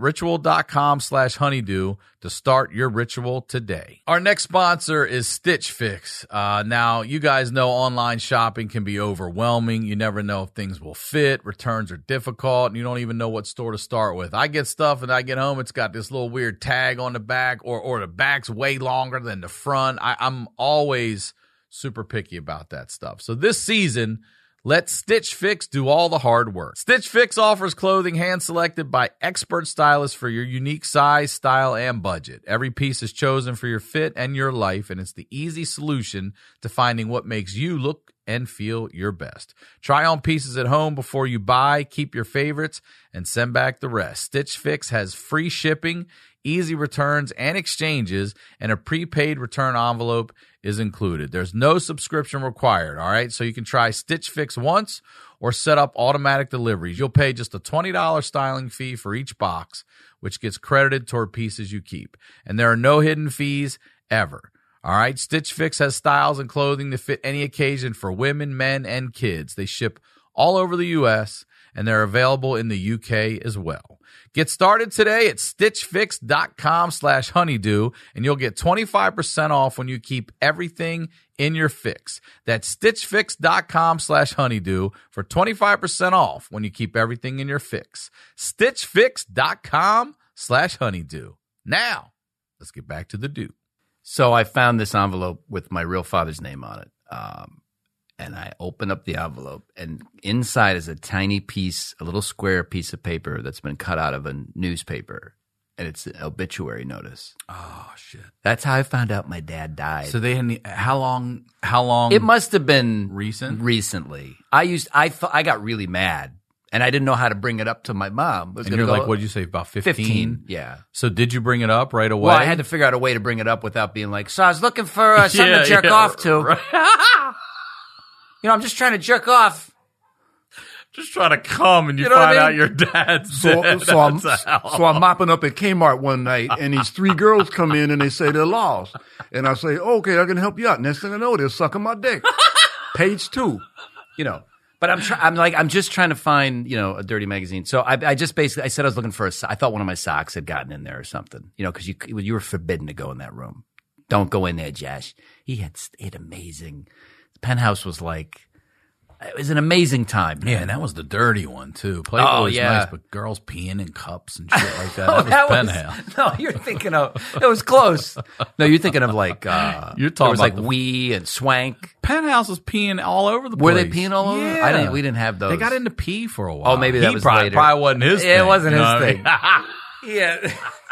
ritual.com/honeydew to start your ritual today. Our next sponsor is Stitch Fix. Now, you guys know online shopping can be overwhelming. You never know if things will fit. Returns are difficult, and you don't even know what store to start with. I get stuff and I get home, it's got this little weird tag on the back, or the back's way longer than the front. I'm always super picky about that stuff. So this season, let Stitch Fix do all the hard work. Stitch Fix offers clothing hand-selected by expert stylists for your unique size, style, and budget. Every piece is chosen for your fit and your life, and it's the easy solution to finding what makes you look and feel your best. Try on pieces at home before you buy, keep your favorites, and send back the rest. Stitch Fix has free shipping, easy returns and exchanges, and a prepaid return envelope is included. There's no subscription required, all right? So you can try Stitch Fix once or set up automatic deliveries. You'll pay just a $20 styling fee for each box, which gets credited toward pieces you keep. And there are no hidden fees ever. All right, Stitch Fix has styles and clothing to fit any occasion for women, men, and kids. They ship all over the U.S., and they're available in the U.K. as well. Get started today at stitchfix.com/honeydew, and you'll get 25% off when you keep everything in your fix. That's stitchfix.com/honeydew for 25% off when you keep everything in your fix. stitchfix.com/honeydew. Now, let's get back to the do. So I found this envelope with my real father's name on it. And I open up the envelope, and inside is a tiny piece, a little square piece of paper that's been cut out of a newspaper. And it's an obituary notice. Oh, shit. That's how I found out my dad died. So they hadn't, how long? It must have been Recent? recently. I got really mad, and I didn't know how to bring it up to my mom. I was And gonna you're go, like, what did you say, about 15? 15, yeah. So did you bring it up right away? Well, I had to figure out a way to bring it up without being like, so I was looking for something to jerk off to. Right. You know, I'm just trying to jerk off. Just try to come and you, You know what find I out mean? your dad's So, dead. so, I'm, That's how- so I'm mopping up at Kmart one night, and these 3 girls come in and they say they're lost. And I say, okay, I can help you out. Next thing I know, they're sucking my dick. Page 2. You know. But I'm just trying to find, you know, a dirty magazine. So I just basically, I said I was looking for I thought one of my socks had gotten in there or something, you know, because you were forbidden to go in that room. Don't go in there, Josh. He had amazing. The Penthouse was like, it was an amazing time. Yeah, and that was the dirty one too. Playboy was yeah. nice, but girls peeing in cups and shit like that. That was Penthouse. No, you're thinking of, it was close. No, you're thinking of like, You're talking there was about like Wee and Swank. Penthouse was peeing all over the place. Were they peeing all over? Yeah. We didn't have those. They got into pee for a while. Oh, maybe that He was probably, later. Probably wasn't his thing. It wasn't you his know what I thing. mean? Yeah.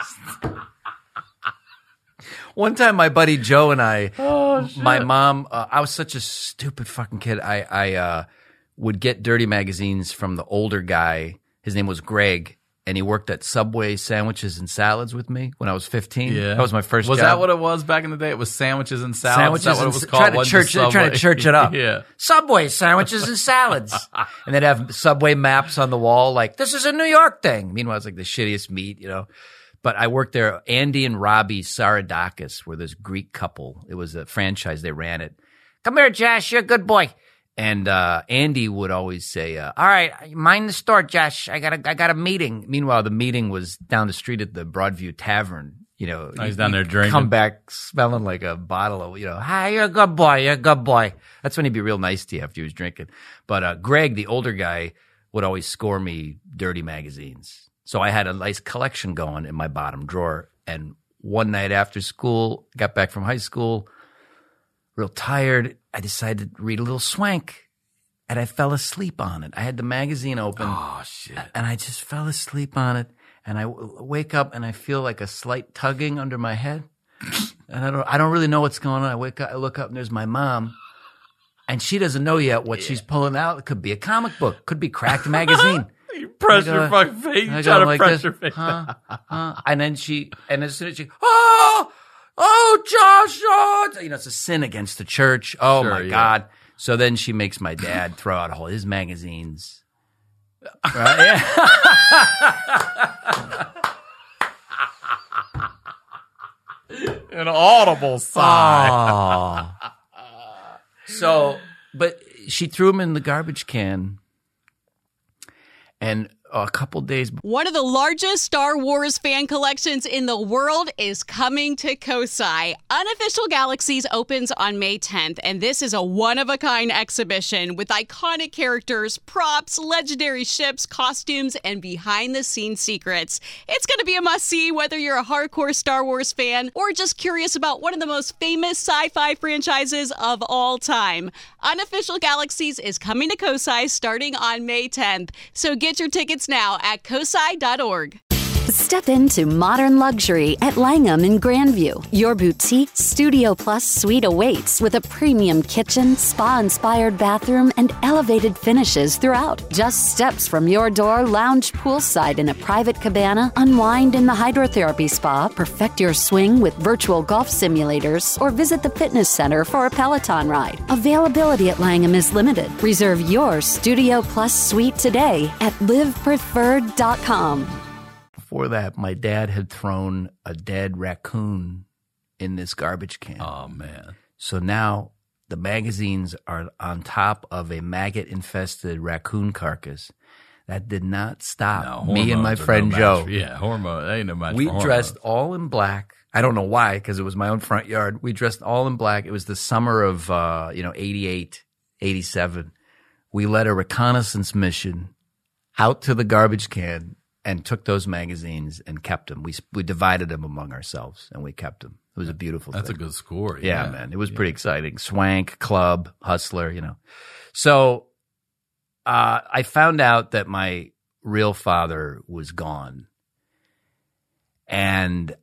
One time, my buddy Joe and I, my mom, I was such a stupid fucking kid. I would get dirty magazines from the older guy. His name was Greg, and he worked at Subway Sandwiches and Salads with me when I was 15. Yeah. That was my first Was job. that what it was back in the day? It was sandwiches and salads? Sandwiches Is that what and it was called? trying to Wasn't church, it trying to church it up. Yeah. Subway sandwiches and salads, and they'd have Subway maps on the wall, like this is a New York thing. Meanwhile, it's like the shittiest meat, you know. But I worked there. Andy and Robbie Saradakis were this Greek couple. It was a franchise. They ran it. Come here, Josh. You're a good boy. And Andy would always say, "All right, mind the store, Josh. I got a meeting." Meanwhile, the meeting was down the street at the Broadview Tavern. You know, He's down there drinking. Come back smelling like a bottle of, you know, hi, you're a good boy. You're a good boy. That's when he'd be real nice to you after he was drinking. But Greg, the older guy, would always score me dirty magazines. So I had a nice collection going in my bottom drawer. And one night after school, got back from high school, real tired. I decided to read a little Swank, and I fell asleep on it. I had the magazine open. Oh, shit. And I just fell asleep on it. And I wake up and I feel like a slight tugging under my head. And I don't really know what's going on. I wake up, I look up, and there's my mom. And she doesn't know yet what she's pulling out. It could be a comic book. Could be Cracked magazine. You press your fucking face. You try to like press this, your face. And then and as soon as oh, Josh, oh, you know, it's a sin against the church. Oh, Sure, my yeah. God. So then she makes my dad throw out all his magazines. Right? Yeah. An audible sigh. So, but she threw him in the garbage can. And a couple days. One of the largest Star Wars fan collections in the world is coming to Kosai. Unofficial Galaxies opens on May 10th, and this is a one-of-a-kind exhibition with iconic characters, props, legendary ships, costumes, and behind-the-scenes secrets. It's going to be a must-see whether you're a hardcore Star Wars fan or just curious about one of the most famous sci-fi franchises of all time. Unofficial Galaxies is coming to Kosai starting on May 10th, so get your tickets now at kosai.org. Step into modern luxury at Langham in Grandview. Your boutique Studio Plus suite awaits with a premium kitchen, spa-inspired bathroom, and elevated finishes throughout. Just steps from your door, lounge poolside in a private cabana, unwind in the hydrotherapy spa, perfect your swing with virtual golf simulators, or visit the fitness center for a Peloton ride. Availability at Langham is limited. Reserve your Studio Plus suite today at livepreferred.com. Before that, my dad had thrown a dead raccoon in this garbage can. Oh, man. So now the magazines are on top of a maggot-infested raccoon carcass. That did not stop me and my hormones are friend no Joe. match for- Yeah, hormone. Ain't no match We for hormones. dressed all in black. I don't know why, because it was my own front yard. We dressed all in black. It was the summer of 88, 87. We led a reconnaissance mission out to the garbage can and took those magazines and kept them. We divided them among ourselves, and we kept them. It was a beautiful That's thing. a good score. Yeah, man. It was pretty exciting. Swank, Club, Hustler, you know. So I found out that my real father was gone. And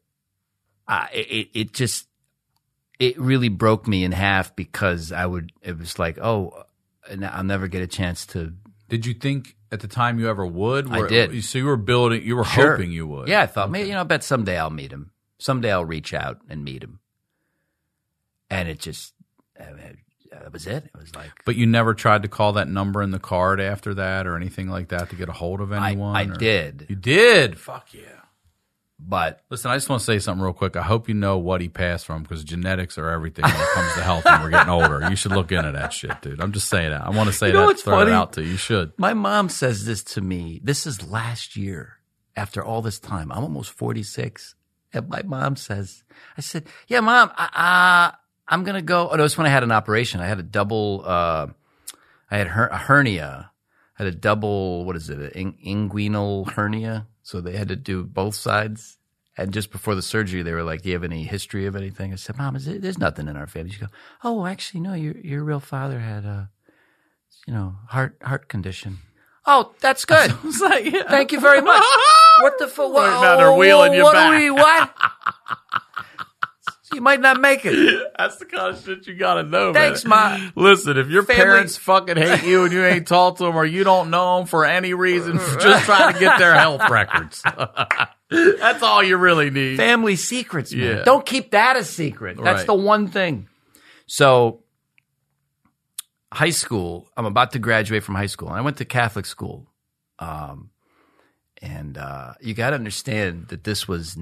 it really broke me in half because it was like, oh, I'll never get a chance to. Did you think at the time you ever would? I did. So you were building, you were Sure. hoping you would. Yeah, I thought, maybe, I bet someday I'll meet him. Someday I'll reach out and meet him. And it just, that was it. It was like. But you never tried to call that number in the card after that or anything like that to get a hold of anyone? I did. You did? Fuck yeah. But listen, I just want to say something real quick. I hope you know what he passed from because genetics are everything when it comes to health and we're getting older. You should look into that shit, dude. I'm just saying that. I want to say that, what's throw funny? it out to you. You should. My mom says this to me. This is last year after all this time. I'm almost 46. And my mom says, I said, yeah, Mom, I'm going to go. Oh, no, it's when I had an operation. I had a double, I had a hernia. I had a double, what is it, an inguinal hernia. So they had to do both sides. And just before the surgery, they were like, do you have any history of anything? I said, Mom, there's nothing in our family. She goes, oh, actually, no, your real father had a, heart condition. Oh, that's good. I was like, yeah. Thank you very much. What the fuck? Right now they're wheeling you back. What? You might not make it. That's the kind of shit you got to know, Thanks, man. Ma. Listen, if your Family- parents fucking hate you and you ain't talked to them or you don't know them for any reason, just trying to get their health records. That's all you really need. Family secrets, man. Yeah. Don't keep that a secret. That's Right. the one thing. So, high school, I'm about to graduate from high school. And I went to Catholic school. And you got to understand that this was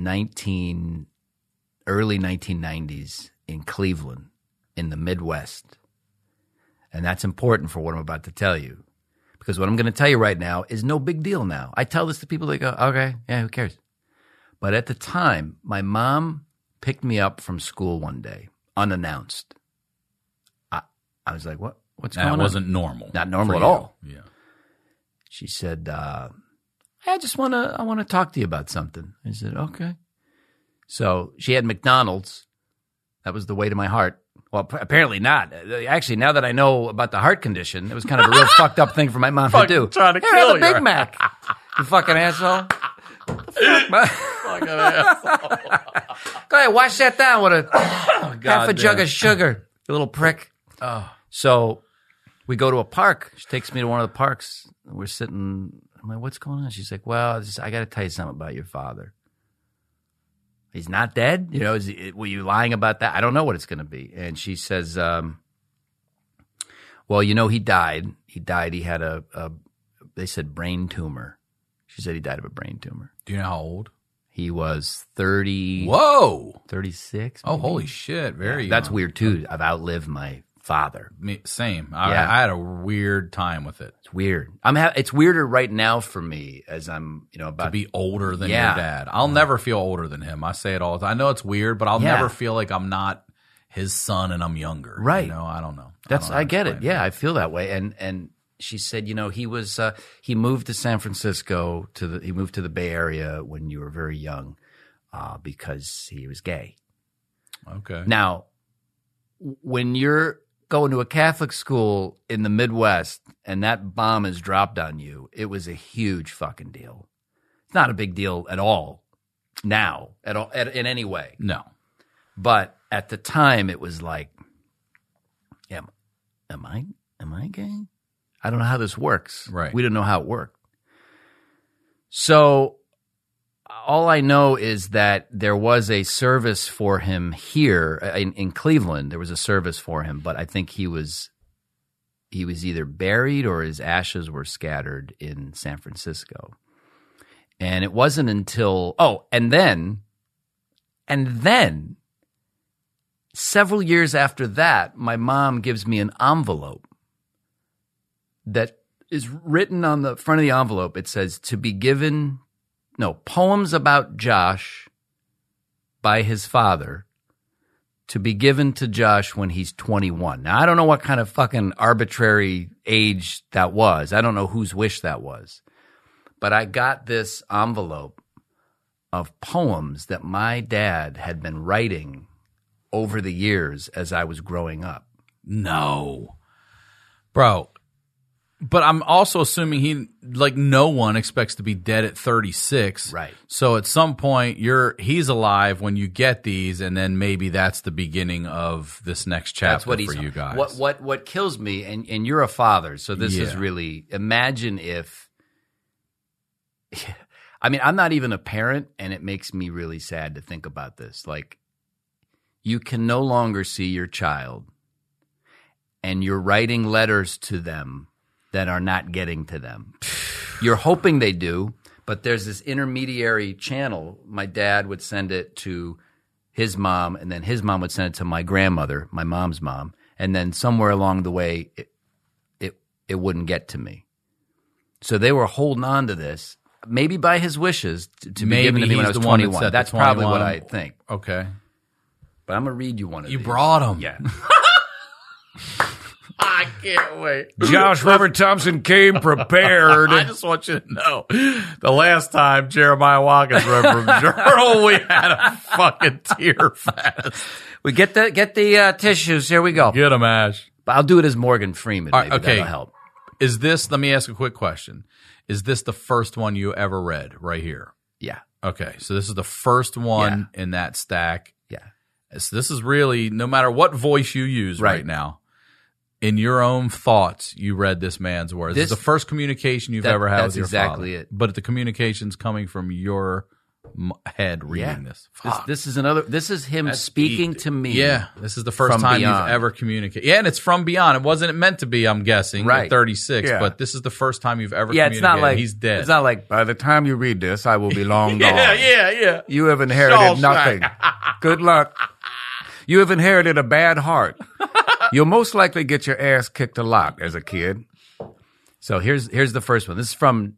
early 1990s in Cleveland, in the Midwest. And that's important for what I'm about to tell you. Because what I'm going to tell you right now is no big deal now. I tell this to people, they go, okay, yeah, who cares? But at the time, my mom picked me up from school one day, unannounced. I was like, what's going on? That wasn't normal. Not normal for at you. all. Yeah. She said, I want to talk to you about something. I said, okay. So she had McDonald's. That was the way to my heart. Well, apparently not. Actually, now that I know about the heart condition, it was kind of a real fucked up thing for my mom to do. trying to Here, kill have a you. Big Mac. You fucking asshole. What the fuck, man? Fucking asshole. Go ahead, wash that down with a half a Goddamn. jug of sugar. You little prick. So we go to a park. She takes me to one of the parks. We're sitting. I'm like, what's going on? She's like, well, I got to tell you something about your father. He's not dead? Were you lying about that? I don't know what it's going to be. And she says, well, he died. He died. He had they said brain tumor. She said he died of a brain tumor. Do you know how old? He was 30. Whoa. 36. Oh, maybe? holy shit. Very young. That's weird, too. I've outlived my father. Same. Yeah. I had a weird time with it. It's weird. It's weirder right now for me as I'm, about To be older than Yeah. your dad. I'll never feel older than him. I say it all the time. I know it's weird, but I'll Yeah. never feel like I'm not his son and I'm younger. Right. I don't know. I get it. explain Yeah, I feel that way. And she said, he was he moved to San Francisco he moved to the Bay Area when you were very young because he was gay. Okay. Now, when you're going to a Catholic school in the Midwest and that bomb is dropped on you, it was a huge fucking deal. It's not a big deal at all now, in any way. No. But at the time, it was like, am I gay? I don't know how this works. Right. We didn't know how it worked. So all I know is that there was a service for him here in Cleveland. There was a service for him, but I think he was either buried or his ashes were scattered in San Francisco. And it wasn't until and then several years after that, my mom gives me an envelope that is written on the front of the envelope. It says, poems about Josh by his father to be given to Josh when he's 21. Now, I don't know what kind of fucking arbitrary age that was. I don't know whose wish that was. But I got this envelope of poems that my dad had been writing over the years as I was growing up. No. Bro. But I'm also assuming no one expects to be dead at 36. Right. So at some point he's alive when you get these, and then maybe that's the beginning of this next chapter for you guys. What kills me, and you're a father, so this is really, imagine if, I'm not even a parent, and it makes me really sad to think about this. Like, you can no longer see your child, and you're writing letters to them that are not getting to them. You're hoping they do, but there's this intermediary channel. My dad would send it to his mom, and then his mom would send it to my grandmother, my mom's mom, and then somewhere along the way, it wouldn't get to me. So they were holding on to this, maybe by his wishes, to be given to me when I was 21. That's probably what I think. Okay. But I'm going to read you one of these. You brought them. Yeah. I can't wait. Josh Robert Thompson came prepared. I just want you to know, the last time Jeremiah Watkins read from Journal, we had a fucking tear fest. We get the tissues. Here we go. Get him, Ash. But I'll do it as Morgan Freeman. Maybe okay. That'll help. Is this, let me ask a quick question. Is this the first one you ever read right here? Yeah. Okay. So this is the first one in that stack. Yeah. So this is really, no matter what voice you use right now, in your own thoughts, you read this man's words. This is the first communication you've ever had with your father. That's exactly it. But the communication's coming from your head reading this. This is him speaking to me. Yeah, this is the first time you've ever communicated. Yeah, and it's from beyond. It wasn't meant to be, I'm guessing, right. At 36, but this is the first time you've ever communicated. It's not like he's dead. It's not like by the time you read this, I will be long gone. Yeah. You have inherited nothing. Good luck. You have inherited a bad heart. You'll most likely get your ass kicked a lot as a kid. So here's the first one. This is from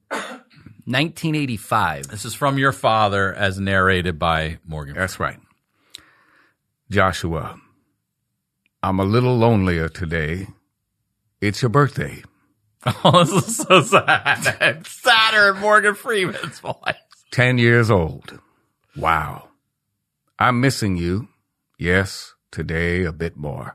1985. This is from your father as narrated by Morgan. That's right. Joshua, I'm a little lonelier today. It's your birthday. Oh, this is so sad. Sadder than Morgan Freeman's voice. 10 years old. Wow. I'm missing you. Yes, today a bit more.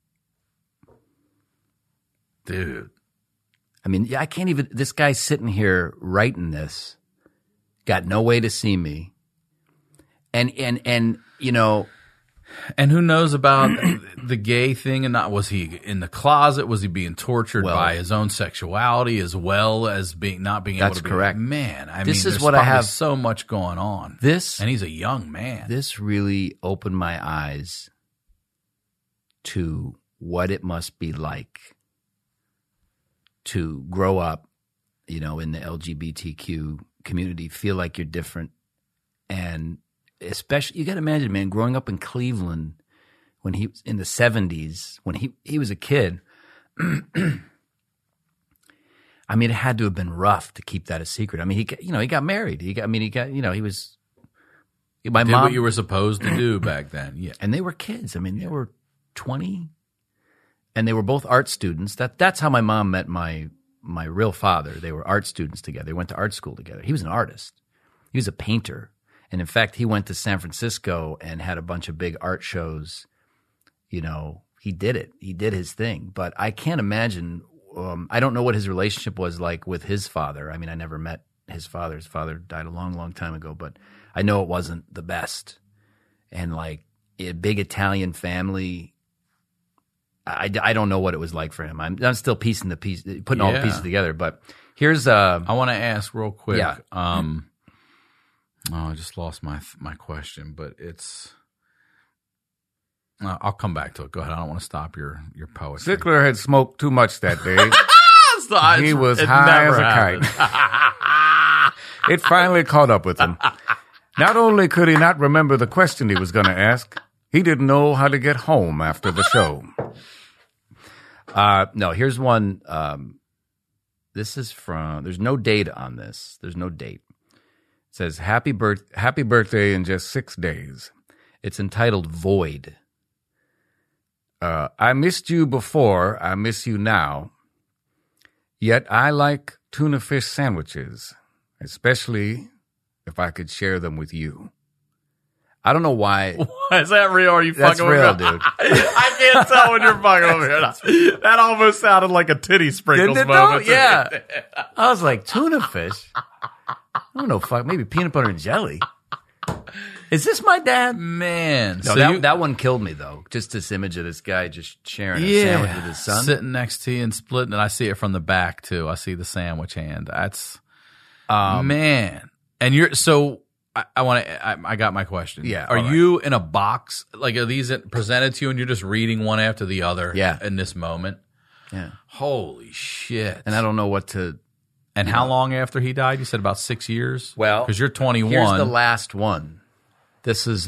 Dude. I mean, I can't even, this guy's sitting here writing this, got no way to see me. And you know. And who knows about the gay thing and not, was he in the closet? Was he being tortured by his own sexuality as well as not being able to be? That's correct. Man, I mean, this is there's what I have so much going on. And he's a young man. This really opened my eyes to what it must be like to grow up, you know, in the LGBTQ community, feel like you're different. And especially, you got to imagine, man, growing up in Cleveland when he was in the 70s, when he was a kid. I mean, it had to have been rough to keep that a secret. I mean, he got married. He was. My mom, what you were supposed to do back then. Yeah. And they were kids. I mean, they were 20. And they were both art students. That's how my mom met my real father. They were art students together. They went to art school together. He was an artist. He was a painter. And in fact, he went to San Francisco and had a bunch of big art shows. You know, he did it. He did his thing. But I can't imagine, I don't know what his relationship was like with his father. I mean, I never met his father. His father died a long, long time ago. But I know it wasn't the best. And like a big Italian family, I don't know what it was like for him. I'm still putting all the pieces together. But here's I want to ask real quick. Yeah. I just lost my question, but it's. I'll come back to it. Go ahead. I don't want to stop your poetry. Sickler had smoked too much that day. He was high as a kite. It finally caught up with him. Not only could he not remember the question he was going to ask, he didn't know how to get home after the show. No, here's one. This is from, there's no date on this. There's no date. It says, happy birthday in just 6 days. It's entitled Void. I missed you before, I miss you now. Yet I like tuna fish sandwiches, especially if I could share them with you. I don't know why. Is that real? Or are you That's fucking real, with me? dude. I can't tell when you're fucking over here. That almost sounded like a titty sprinkles Didn't it moment. though? Yeah. I was like, tuna fish? I don't know, maybe peanut butter and jelly. Is this my dad? Man. No, so that one killed me, though. Just this image of this guy just sharing a sandwich with his son. Sitting next to you and splitting it. I see it from the back, too. I see the sandwich hand. That's, man. And I got my question. Yeah, Are all right. you in a box? Like, are these presented to you and you're just reading one after the other? Yeah. In this moment? Yeah. Holy shit. And I don't know what to. And how long after he died? You said about 6 years? Well, because you're 21. Here's the last one. This is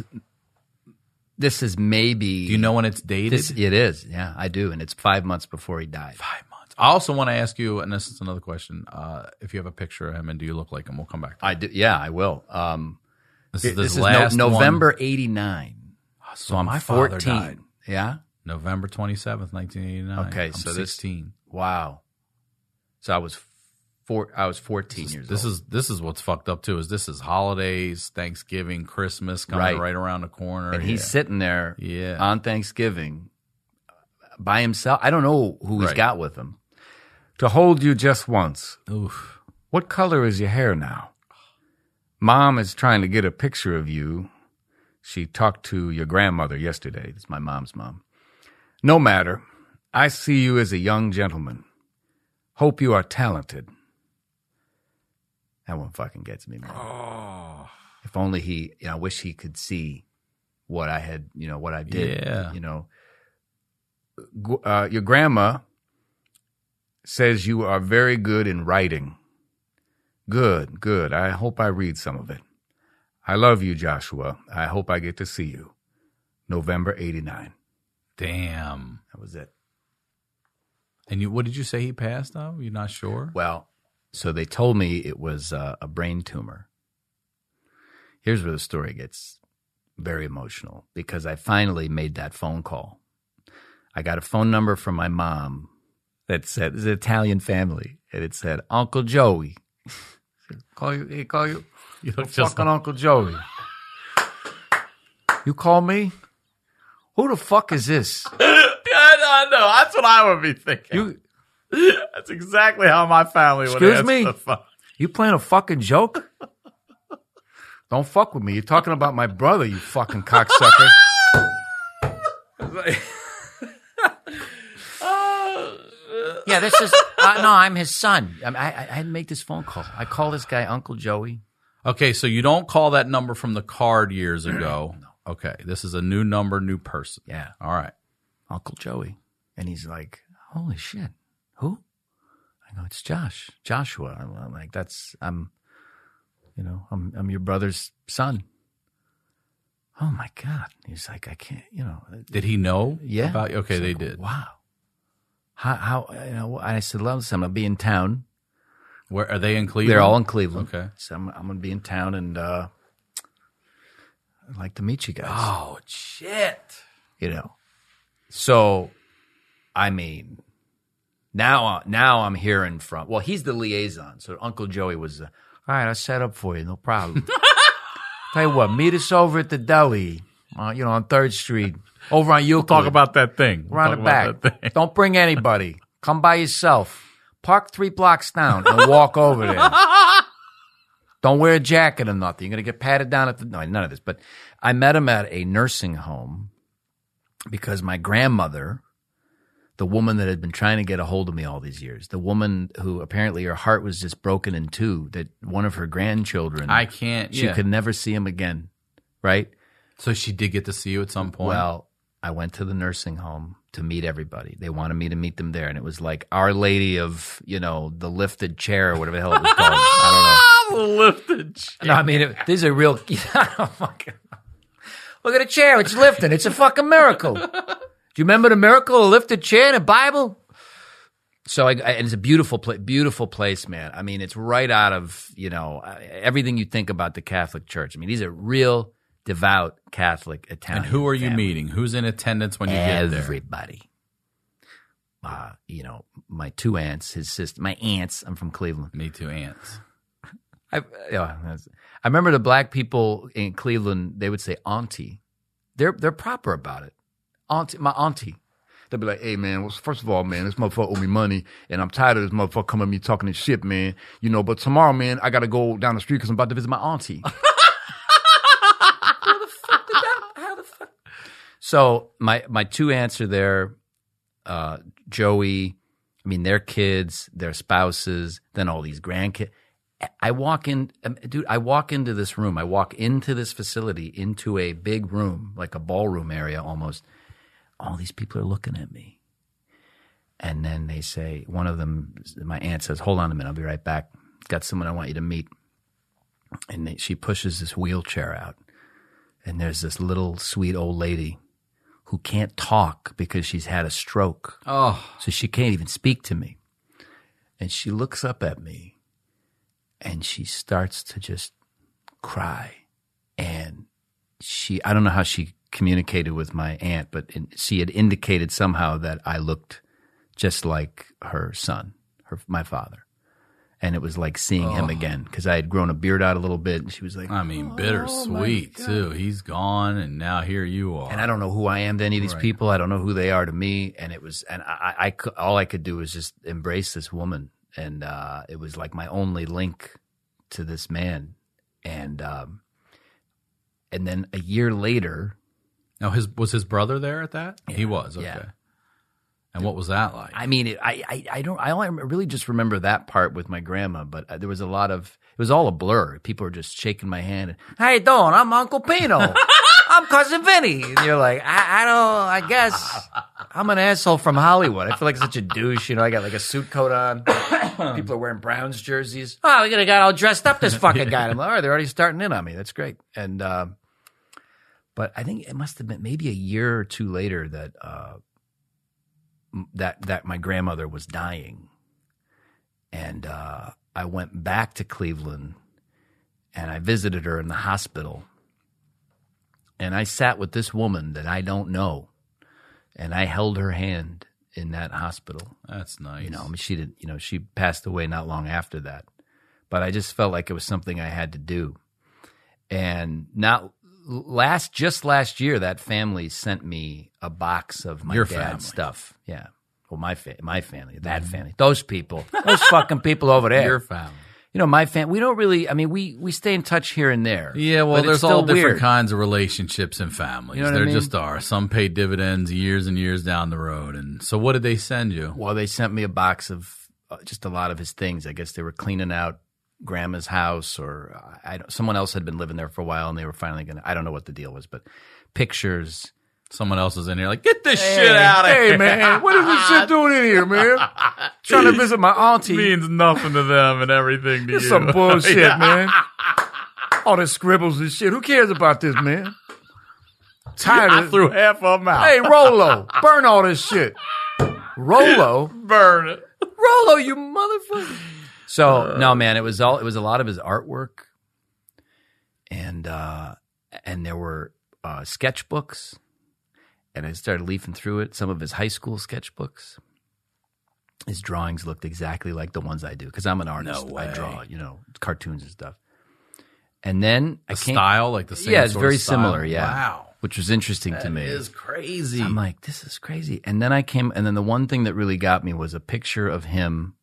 maybe. Do you know when it's dated? It is. Yeah, I do. And it's 5 months before he died. 5 months. I also want to ask you, and this is another question, if you have a picture of him and do you look like him? We'll come back to I do. Yeah, I will. This is this last is November '89. So I'm my father 14. died Yeah. November 27th, 1989. Okay, I'm so 16. Wow. So I was 14 years old. This is what's fucked up too. This is holidays, Thanksgiving, Christmas coming right around the corner, and he's sitting there Yeah. on Thanksgiving by himself. I don't know who he's Right. got with him. To hold you just once. Oof. What color is your hair now? Mom is trying to get a picture of you. She talked to your grandmother yesterday. It's my mom's mom. No matter. I see you as a young gentleman. Hope you are talented. That one fucking gets me, man. Oh. If only he, I wish he could see what I had, what I did. Yeah. Your grandma says you are very good in writing. Good, good. I hope I read some of it. I love you, Joshua. I hope I get to see you. November 89. Damn. That was it. And what did you say he passed of? You're not sure? Well, so they told me it was a brain tumor. Here's where the story gets very emotional, because I finally made that phone call. I got a phone number from my mom that said, it's an Italian family, and it said, Uncle Joey. He call you. You look just Fucking Uncle Joey. You call me? Who the fuck is this? I know. That's what I would be thinking. That's exactly how my family would Excuse answer me? the phone. You playing a fucking joke? Don't fuck with me. You're talking about my brother, you fucking cocksucker. Yeah, this is no. I'm his son. I had to make this phone call. I call this guy Uncle Joey. Okay, so you don't call that number from the card years ago. No. Okay, this is a new number, new person. Yeah, All right. Uncle Joey, and he's like, "Holy shit, who?" I go, "It's Joshua." I'm like, I'm your brother's son." Oh my God! He's like, I can't. Did he know? Yeah. About, okay, He's they like, did. Wow. How I said, listen, I'm gonna be in town. Where are they in Cleveland? They're all in Cleveland. Okay. So I'm gonna be in town, and I'd like to meet you guys. Oh shit! So, I mean, now I'm hearing from. Well, he's the liaison. So Uncle Joey was, all right, I'll set up for you, no problem. Tell you what, meet us over at the deli, on 3rd Street, over on Euclid. Talk about that thing. We're on the back. Don't bring anybody. Come by yourself. Park 3 blocks down and walk over there. Don't wear a jacket or nothing. You're going to get patted down at the... No, none of this. But I met him at a nursing home because my grandmother, the woman that had been trying to get a hold of me all these years, the woman who apparently her heart was just broken in two, that one of her grandchildren... She could never see him again, right? So she did get to see you at some point? Well, I went to the nursing home to meet everybody. They wanted me to meet them there. And it was like Our Lady of, the lifted chair or whatever the hell it was called. I don't know. The lifted chair. No, I mean, these are real. Look at the chair. It's lifting. It's a fucking miracle. Do you remember the miracle of the lifted chair in the Bible? So and it's a beautiful place, man. I mean, it's right out of, everything you think about the Catholic Church. I mean, these are real devout Catholic Italian. And who are you family. meeting? Who's in attendance when you get there? Everybody. My 2 aunts, his sister, my aunts. I'm from Cleveland. Me too, aunts. I remember the black people in Cleveland. They would say auntie. They're proper about it. Auntie, my auntie. They'll be like, hey, man, well, first of all, man, this motherfucker owe me money, and I'm tired of this motherfucker coming at me talking this shit, man. But tomorrow, man, I got to go down the street because I'm about to visit my auntie. How the fuck? So my 2 aunts are there, Joey, their kids, their spouses, then all these grandkids. I walk in, dude, I walk into this room. I walk into this facility, into a big room, like a ballroom area almost. All these people are looking at me. And then they say, one of them, my aunt says, hold on a minute, I'll be right back. Got someone I want you to meet. And she pushes this wheelchair out. And there's this little sweet old lady who can't talk because she's had a stroke. Oh, So she can't even speak to me. And she looks up at me. And she starts to just cry. And I don't know how she communicated with my aunt, but she had indicated somehow that I looked just like her son, my father. And it was like seeing him again because I had grown a beard out a little bit. And she was like, I mean, bittersweet too. He's gone, and now here you are. and I don't know who I am to any of these people. I don't know who they are to me. And it was, and all I could do was just embrace this woman. And it was like my only link to this man. And then a year later. Now, was his brother there at that? Yeah, he was. Okay. Yeah. And what was that like? I mean, I only really just remember that part with my grandma, but there was a lot of, it was all a blur. People were just shaking my hand. And, how you doing? I'm Uncle Pino. I'm Cousin Vinny. And you're like, I guess I'm an asshole from Hollywood. I feel like such a douche. You know, I got like a suit coat on. People are wearing Browns jerseys. Oh, we got all dressed up, this fucking guy. I'm like, all right, they're already starting in on me. That's great. And, but I think it must have been maybe a year or two later that my grandmother was dying. And I went back to Cleveland and I visited her in the hospital. And I sat with this woman that I don't know, and I held her hand in that hospital. That's nice. You know, I mean, she passed away not long after that. But I just felt like it was something I had to do. And just last year, that family sent me a box of my Your dad's family. stuff. Yeah. Well, my family, that family, those people, those fucking people over there. Your family. You know, my family, we don't really, I mean, we stay in touch here and there. Yeah, well, but it's there's still all different weird. kinds of relationships and families. You know what I there mean? just are. Some pay dividends years and years down the road. And so what did they send you? Well, they sent me a box of just a lot of his things. I guess they were cleaning out Grandma's house, or someone else had been living there for a while, and they were finally going to, I don't know what the deal was, but pictures. Someone else is in here like, get this shit out of here. Hey, man, what is this shit doing in here, man? Trying to visit my auntie. Means nothing to them and everything to you. It's some bullshit, man. All the scribbles and shit. Who cares about this, man? Tired I of threw half of them out. Hey, Rolo, burn all this shit. Rolo? Burn it. Rolo, you motherfucker. So, no, man, it was a lot of his artwork. And there were sketchbooks. And I started leafing through it, some of his high school sketchbooks. His drawings looked exactly like the ones I do, because I'm an artist. No way. I draw, cartoons and stuff. And then Style, like the same yeah, it's sort very of style? similar, yeah. Wow. Which was interesting to me. It is crazy. I'm like, this is crazy. And then and then the one thing that really got me was a picture of him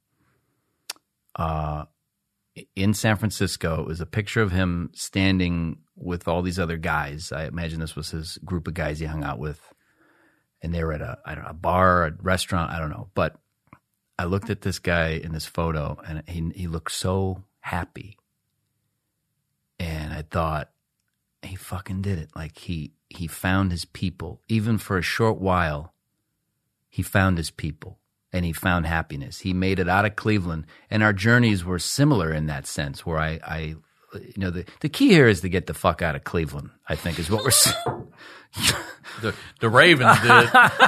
in San Francisco. It was a picture of him standing with all these other guys. I imagine this was his group of guys he hung out with. And they were at a bar, a restaurant, I don't know. But I looked at this guy in this photo, and he looked so happy. And I thought, he fucking did it. Like, he found his people. Even for a short while, he found his people, and he found happiness. He made it out of Cleveland, and our journeys were similar in that sense, where I the key here is to get the fuck out of Cleveland, I think, is what we're saying. The Ravens did.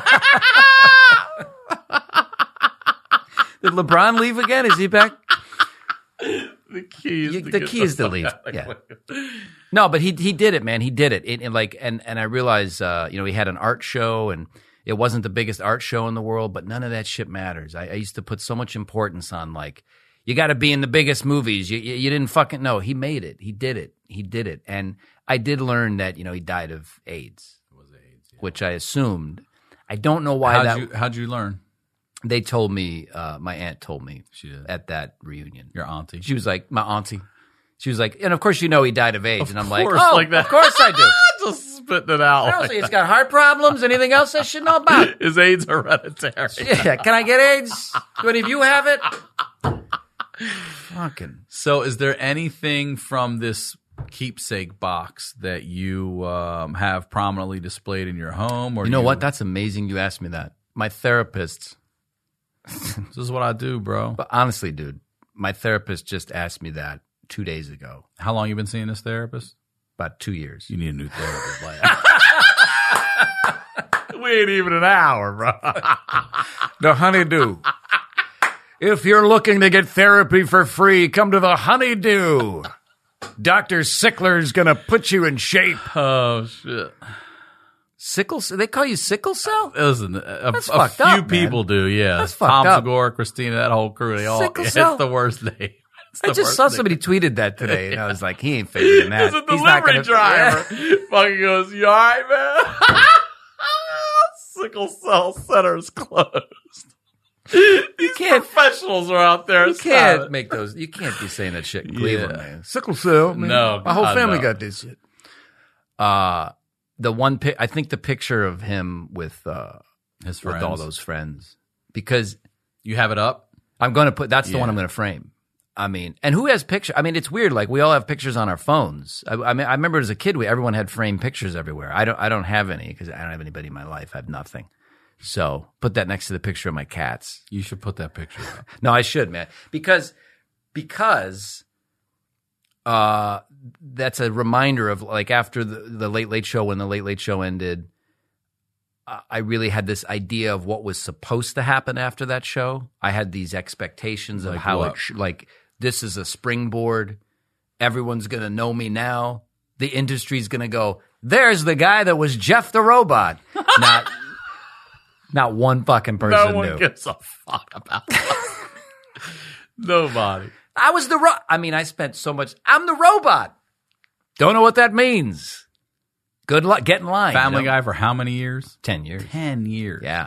Did LeBron leave again? Is he back? The key is to leave. Yeah. No, but he did it, man. He did it. And I realized, he had an art show, and it wasn't the biggest art show in the world, but none of that shit matters. I used to put so much importance on, like, you got to be in the biggest movies. You didn't fucking know. He made it. He did it. And I did learn that, he died of AIDS. It was AIDS, yeah. Which I assumed. I don't know why How'd you learn? They told me, my aunt told me She did. at that reunion. Your auntie. She was like, my auntie. She was like, and of course he died of AIDS. And I'm like, course, oh, like that. of course I do. Just spitting it out. I don't say he's got heart problems. Anything else I should know about? Is AIDS hereditary? Yeah. Can I get AIDS? Do any of you have it? Fucking. So is there anything from this keepsake box that you have prominently displayed in your home? Or You know what? That's amazing you asked me that. My therapist, This is what I do, bro. but honestly, dude, my therapist just asked me that 2 days ago, How long you been seeing this therapist? about 2 years. You need a new therapist. We ain't even an hour, bro. The Honeydew. If you're looking to get therapy for free, come to the Honeydew. Dr. Sickler's going to put you in shape. Oh, shit. Sickle cell? They call you sickle cell? Listen, That's a fucked few up, man. people do, yeah. That's fucked Tom up. Segura, Christina, that whole crew, they all, Sickle it's cell? the worst name. It's I the just worst saw name. somebody tweeted that today, and I was like, he ain't figuring that. It's a He's not delivery gonna, driver. Fucking goes, you all right, man? Sickle cell center's closed. These professionals are out there. You can't make those. You can't be saying that shit in Cleveland, man. Sickle cell, man. No, my whole God, family no. got this shit. The one, I think the picture of him with His friends. all those friends, because You have it up? I'm going to put. That's the one Yeah. I'm going to frame. I mean, and who has picture? I mean, it's weird. Like we all have pictures on our phones. I mean, I remember as a kid, everyone had framed pictures everywhere. I don't have any because I don't have anybody in my life. I have nothing. So put that next to the picture of my cats. You should put that picture up. No, I should, man, because that's a reminder of like after the Late Late Show, when the Late Late Show ended, I really had this idea of what was supposed to happen after that show. I had these expectations of Like how what? like this is a springboard. Everyone's gonna know me now. The industry's gonna go, there's the guy that was Jeff the Robot. Not one fucking person No one knew. gives a fuck about that. Nobody. I was I mean, I spent so much. I'm the robot. Don't know what that means. Good luck. Get in line. Family Guy for how many years? 10 years. 10 years. Yeah.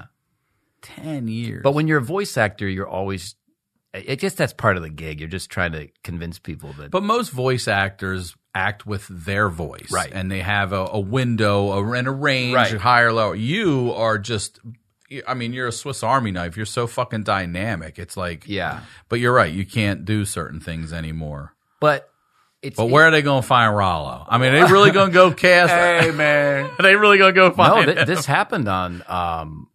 10 years. But when you're a voice actor, you're always, it just, that's part of the gig. You're just trying to convince people that. But most voice actors act with their voice. Right. And they have a window and a range, Right. higher, lower. You are just, I mean, you're a Swiss Army knife. You're so fucking dynamic. It's like, Yeah. But you're right. You can't do certain things anymore. But it's. But where are they going to find Rollo? I mean, are they really going to go cast? Hey, man. Are they really going to go find No, him? this happened on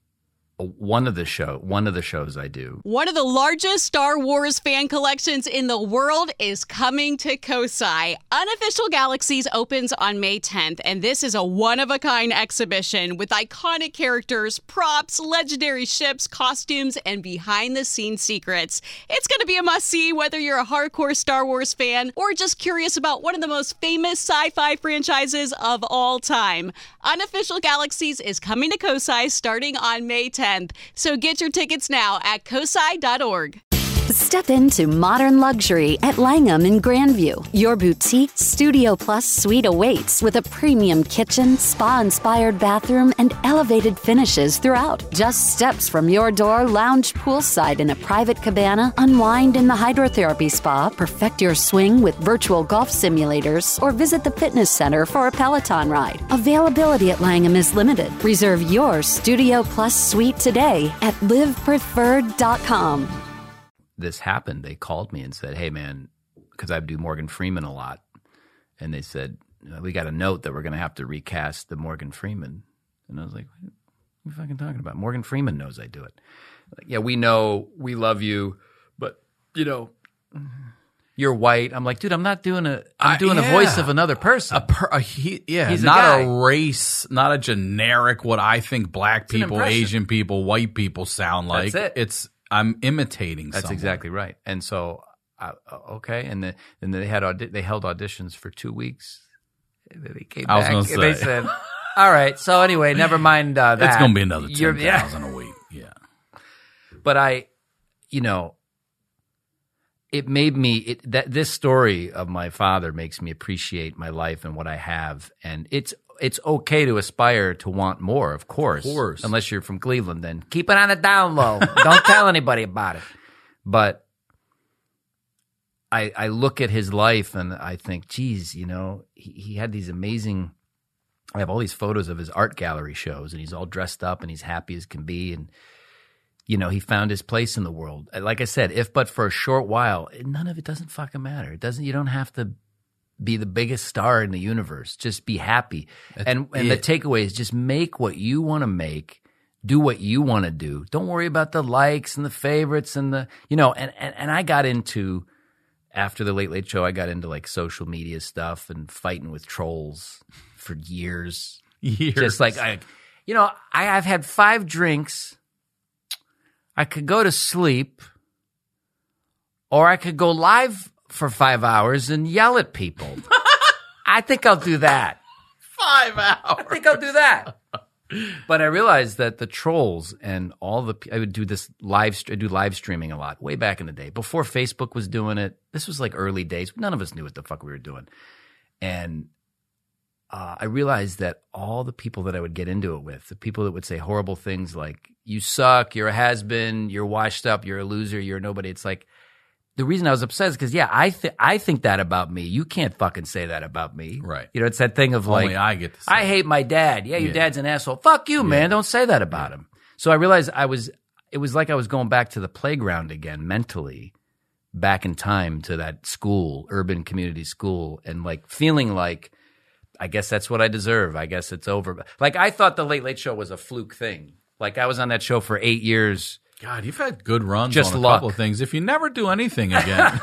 one of the shows I do. One of the largest Star Wars fan collections in the world is coming to Kosai. Unofficial Galaxies opens on May 10th, and this is a one-of-a-kind exhibition with iconic characters, props, legendary ships, costumes, and behind-the-scenes secrets. It's going to be a must-see whether you're a hardcore Star Wars fan or just curious about one of the most famous sci-fi franchises of all time. Unofficial Galaxies is coming to Kosai starting on May 10th. So get your tickets now at kosai.org. Step into modern luxury at Langham in Grandview. Your boutique Studio Plus suite awaits with a premium kitchen, spa-inspired bathroom, and elevated finishes throughout. Just steps from your door, lounge poolside in a private cabana, unwind in the hydrotherapy spa, perfect your swing with virtual golf simulators, or visit the fitness center for a Peloton ride. Availability at Langham is limited. Reserve your Studio Plus suite today at livepreferred.com. This happened. They called me and said, hey, man, because I do Morgan Freeman a lot. And they said, we got a note that we're going to have to recast the Morgan Freeman. And I was like, what are you fucking talking about? Morgan Freeman knows I do it. Like, yeah, we know, we love you, but, you know, you're white. I'm like, dude, I'm not doing a voice of another person. He's He's a not guy. a race, not a generic, what I think black an people, impression. Asian people, white people sound like. That's it. I'm imitating That's someone. exactly right. And so, okay. And then they held auditions for 2 weeks. And then they came I was back gonna and they say. said, all right. So anyway, never mind that. It's going to be another You're- 10,000 a week. Yeah. But it made me that this story of my father makes me appreciate my life and what I have. And it's okay to aspire to want more, of course. Unless you're from Cleveland, then keep it on the down low. Don't tell anybody about it. But I look at his life and I think, geez, he had these amazing. I have all these photos of his art gallery shows, and he's all dressed up and he's happy as can be. And he found his place in the world. Like I said, if but for a short while, none of it doesn't fucking matter. It doesn't. You don't have to be the biggest star in the universe. Just be happy. And the takeaway is just make what you want to make. Do what you want to do. Don't worry about the likes and the favorites and the, and I got into, after the Late Late Show, I got into like social media stuff and fighting with trolls for years. Just like, I've had 5 drinks. I could go to sleep, or I could go live for 5 hours and yell at people. I think I'll do that. 5 hours. I think I'll do that. But I realized that the trolls and I would do this live streaming a lot way back in the day before Facebook was doing it. This was like early days. None of us knew what the fuck we were doing. And I realized that all the people that I would get into it with, the people that would say horrible things like, you suck, you're a has-been, you're washed up, you're a loser, you're nobody. It's like, the reason I was upset is because, I think that about me. You can't fucking say that about me. Right. It's that thing of like, only I get to say I hate my dad. Yeah, your dad's an asshole. Fuck you, man. Don't say that about him. So I realized it was like I was going back to the playground again mentally, back in time to that school, urban community school, and like feeling like, I guess that's what I deserve. I guess it's over. Like I thought the Late Late Show was a fluke thing. Like I was on that show for 8 years. God, you've had good runs Just on a luck. couple of things. If you never do anything again.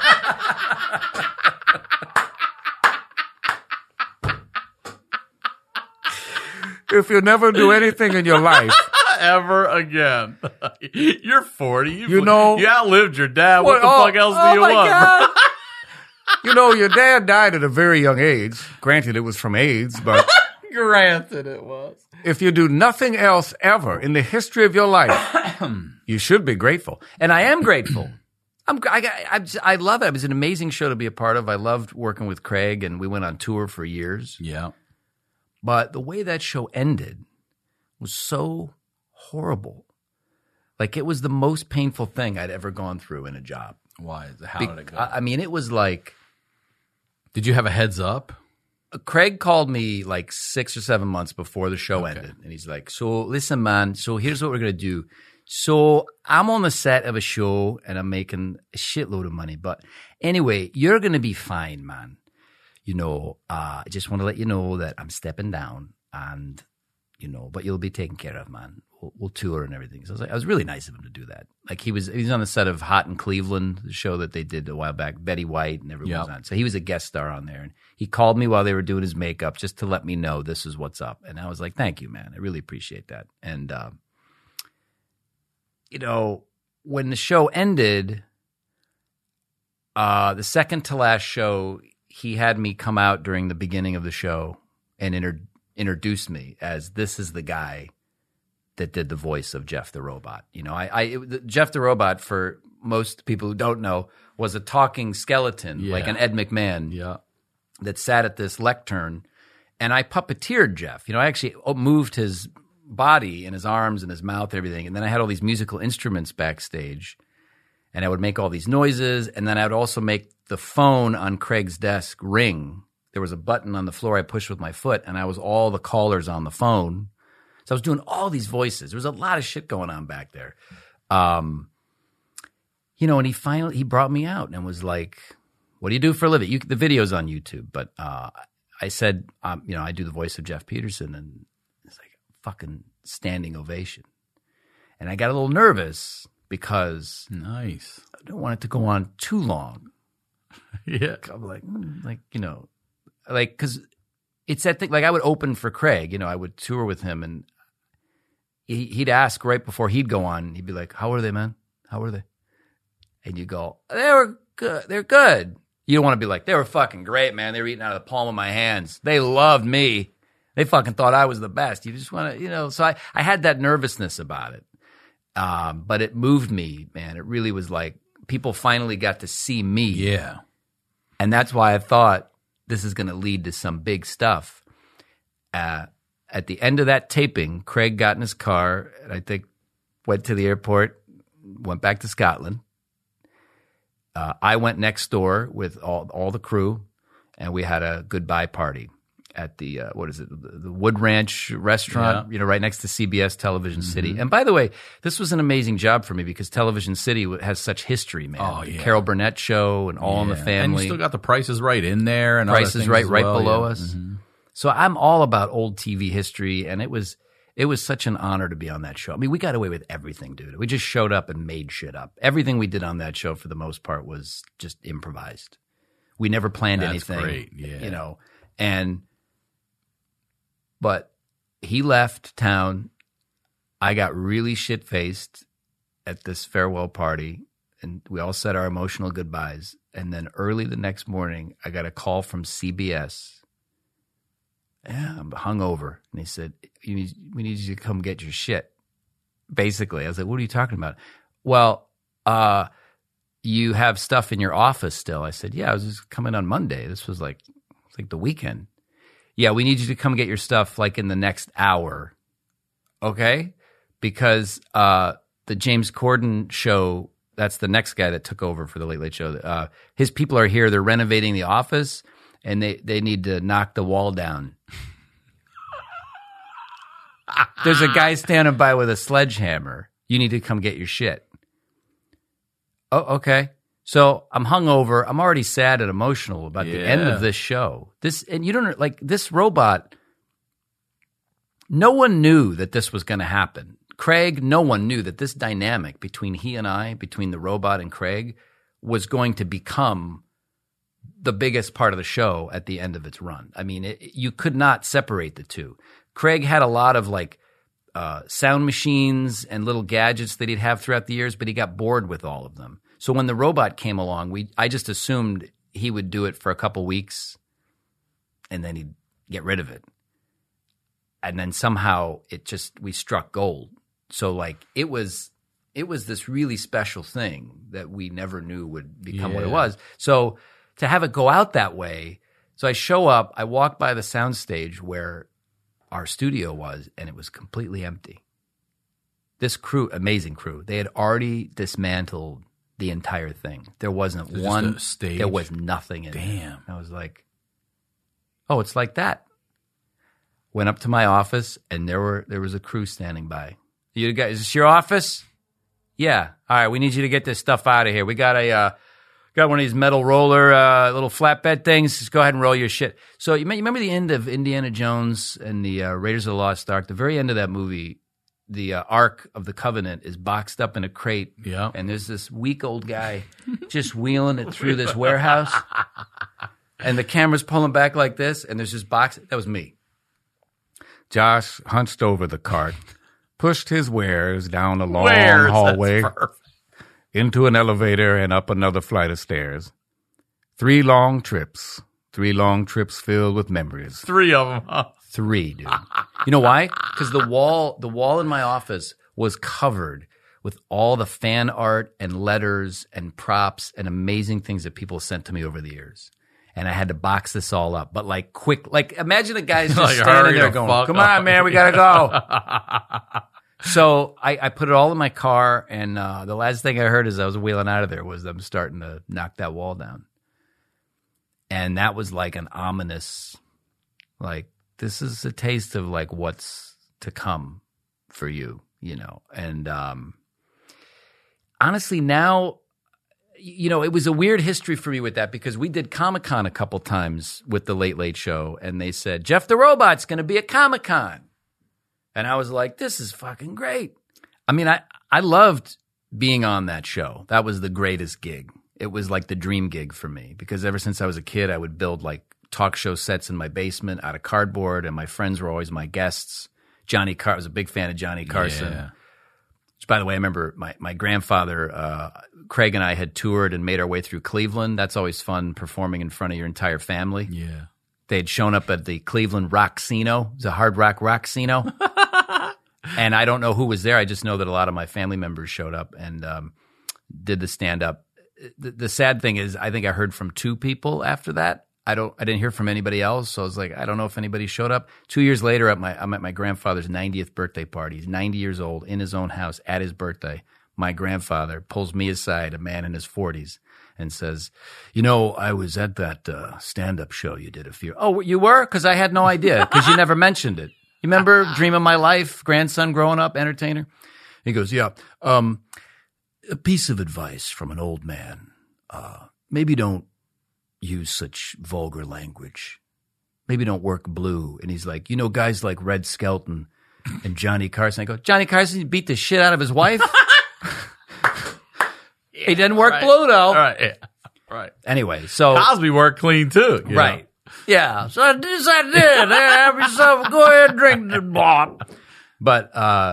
If you never do anything in your life, Ever again. You're 40. You outlived your dad. What- What the fuck else do you my want? God. your dad died at a very young age. Granted, it was from AIDS, but Granted it was. if you do nothing else ever in the history of your life, you should be grateful. And I am grateful. I love it. It was an amazing show to be a part of. I loved working with Craig, and we went on tour for years. Yeah. But the way that show ended was so horrible. Like it was the most painful thing I'd ever gone through in a job. Why? How did it go? I mean, it was like Did you have a heads up? Craig called me like 6 or 7 months before the show ended. And he's like, so listen, man, so here's what we're going to do. So I'm on the set of a show and I'm making a shitload of money. But anyway, you're going to be fine, man. I just want to let you know that I'm stepping down and, but you'll be taken care of, man. We'll tour and everything. So I was really nice of him to do that. Like he was on the set of Hot in Cleveland, the show that they did a while back, Betty White and everyone was on. So he was a guest star on there. And he called me while they were doing his makeup just to let me know this is what's up. And I was like, thank you, man. I really appreciate that. And, when the show ended, the second to last show, he had me come out during the beginning of the show and introduce me as this is the guy that did the voice of Jeff the Robot. Jeff the Robot, for most people who don't know, was a talking skeleton, like an Ed McMahon, that sat at this lectern, and I puppeteered Jeff. I actually moved his body and his arms and his mouth and everything, and then I had all these musical instruments backstage, and I would make all these noises, and then I would also make the phone on Craig's desk ring. There was a button on the floor I pushed with my foot, and I was all the callers on the phone. So I was doing all these voices. There was a lot of shit going on back there. And he brought me out and was like, what do you do for a living? The video's on YouTube. But I said, I do the voice of Jeff Peterson. And it's like fucking standing ovation. And I got a little nervous because Nice. I don't want it to go on too long. Yeah. I'm like, because it's that thing. Like I would open for Craig, I would tour with him, and he'd ask right before he'd go on. He'd be like, "How are they, man? How are they?" And you go, "They were good. They're good." You don't want to be like, "They were fucking great, man. They were eating out of the palm of my hands. They loved me. They fucking thought I was the best." You just want to, So I had that nervousness about it, but it moved me, man. It really was like people finally got to see me. Yeah. And that's why I thought this is going to lead to some big stuff. At the end of that taping, Craig got in his car and I think went to the airport, went back to Scotland. I went next door with all the crew, and we had a goodbye party. at the the Wood Ranch restaurant, right next to CBS Television City. And by the way, this was an amazing job for me because Television City has such history, man. Oh, The yeah. Carol Burnett Show and All in the Family. And you still got the Price is Right in there. And Price other is things Right as right well, below yeah. us. So I'm all about old TV history, and it was such an honor to be on that show. I mean, we got away with everything, dude. We just showed up and made shit up. Everything we did on that show, for the most part, was just improvised. We never planned That's anything. great, yeah. But he left town. I got really shit-faced at this farewell party, and we all said our emotional goodbyes. And then early the next morning, I got a call from CBS. Yeah, I'm hungover. And he said, we need you to come get your shit. Basically, I was like, what are you talking about? Well, you have stuff in your office still. I said, yeah, I was just coming on Monday. This was like the weekend. Yeah, we need you to come get your stuff like in the next hour. Okay? Because the James Corden show, that's the next guy that took over for the Late Late Show. His people are here. They're renovating the office, and they need to knock the wall down. There's a guy standing by with a sledgehammer. You need to come get your shit. Oh, okay. So I'm hungover. I'm already sad and emotional about the end of this show. And you don't like this robot. No one knew that this was going to happen. Craig, no one knew that this dynamic between he and I, between the robot and Craig, was going to become the biggest part of the show at the end of its run. I mean, you could not separate the two. Craig had a lot of sound machines and little gadgets that he'd have throughout the years, but he got bored with all of them. So when the robot came along, I just assumed he would do it for a couple weeks and then he'd get rid of it. And then somehow we struck gold. So it was this really special thing that we never knew would become what it was. So to have it go out that way, so I show up, I walk by the soundstage where our studio was, and it was completely empty. This crew, amazing crew, they had already dismantled the entire thing. There wasn't one stage. There was nothing in it. I was like, oh, it's like that. Went up to my office, and there was a crew standing by. You guys, is this your office? Yeah. All right, we need you to get this stuff out of here. We got got one of these metal roller little flatbed things. Just go ahead and roll your shit. So you remember the end of Indiana Jones and the Raiders of the Lost Ark? The very end of that movie, the Ark of the Covenant is boxed up in a crate. Yeah. And there's this weak old guy just wheeling it through this warehouse. And the camera's pulling back like this, and there's this box. That was me. Josh hunched over the cart, pushed his wares down a long hallway, into an elevator and up another flight of stairs. 3 long trips filled with memories. 3 of them, huh? 3, dude. You know why? Because the wall in my office was covered with all the fan art and letters and props and amazing things that people sent to me over the years. And I had to box this all up. But quick, imagine a guy's just standing there going, come on, man, we got to go. So I put it all in my car, and the last thing I heard as I was wheeling out of there was them starting to knock that wall down. And that was like an ominous, this is a taste of what's to come for you, And honestly, now, it was a weird history for me with that because we did Comic-Con a couple times with the Late Late Show, and they said, Jeff the Robot's going to be at Comic-Con. And I was like, this is fucking great. I mean, I loved being on that show. That was the greatest gig. It was like the dream gig for me because ever since I was a kid, I would build talk show sets in my basement out of cardboard, and my friends were always my guests. I was a big fan of Johnny Carson. Yeah. Which, by the way, I remember my grandfather, Craig, and I had toured and made our way through Cleveland. That's always fun, performing in front of your entire family. Yeah. They had shown up at the Cleveland Rock-Cino. It was a Hard Rock Rock-Cino. And I don't know who was there. I just know that a lot of my family members showed up and did the stand-up. The sad thing is I think I heard from 2 people after that. I didn't hear from anybody else, so I was like, I don't know if anybody showed up. 2 years later, I'm at my grandfather's 90th birthday party. He's 90 years old, in his own house, at his birthday. my grandfather pulls me aside, a man in his 40s, and says, I was at that stand-up show you did a few. Oh, you were? Because I had no idea, because you never mentioned it. You remember Dream of My Life, grandson growing up, entertainer? He goes, yeah. A piece of advice from an old man. Maybe don't use such vulgar language. Maybe don't work blue. And he's like, guys like Red Skelton and Johnny Carson. I go, Johnny Carson beat the shit out of his wife? He didn't work blue, though. All right, yeah. Right. Anyway, so Cosby worked clean too. Right. Yeah. So I did. Have yourself, go ahead and drink the bottle. But,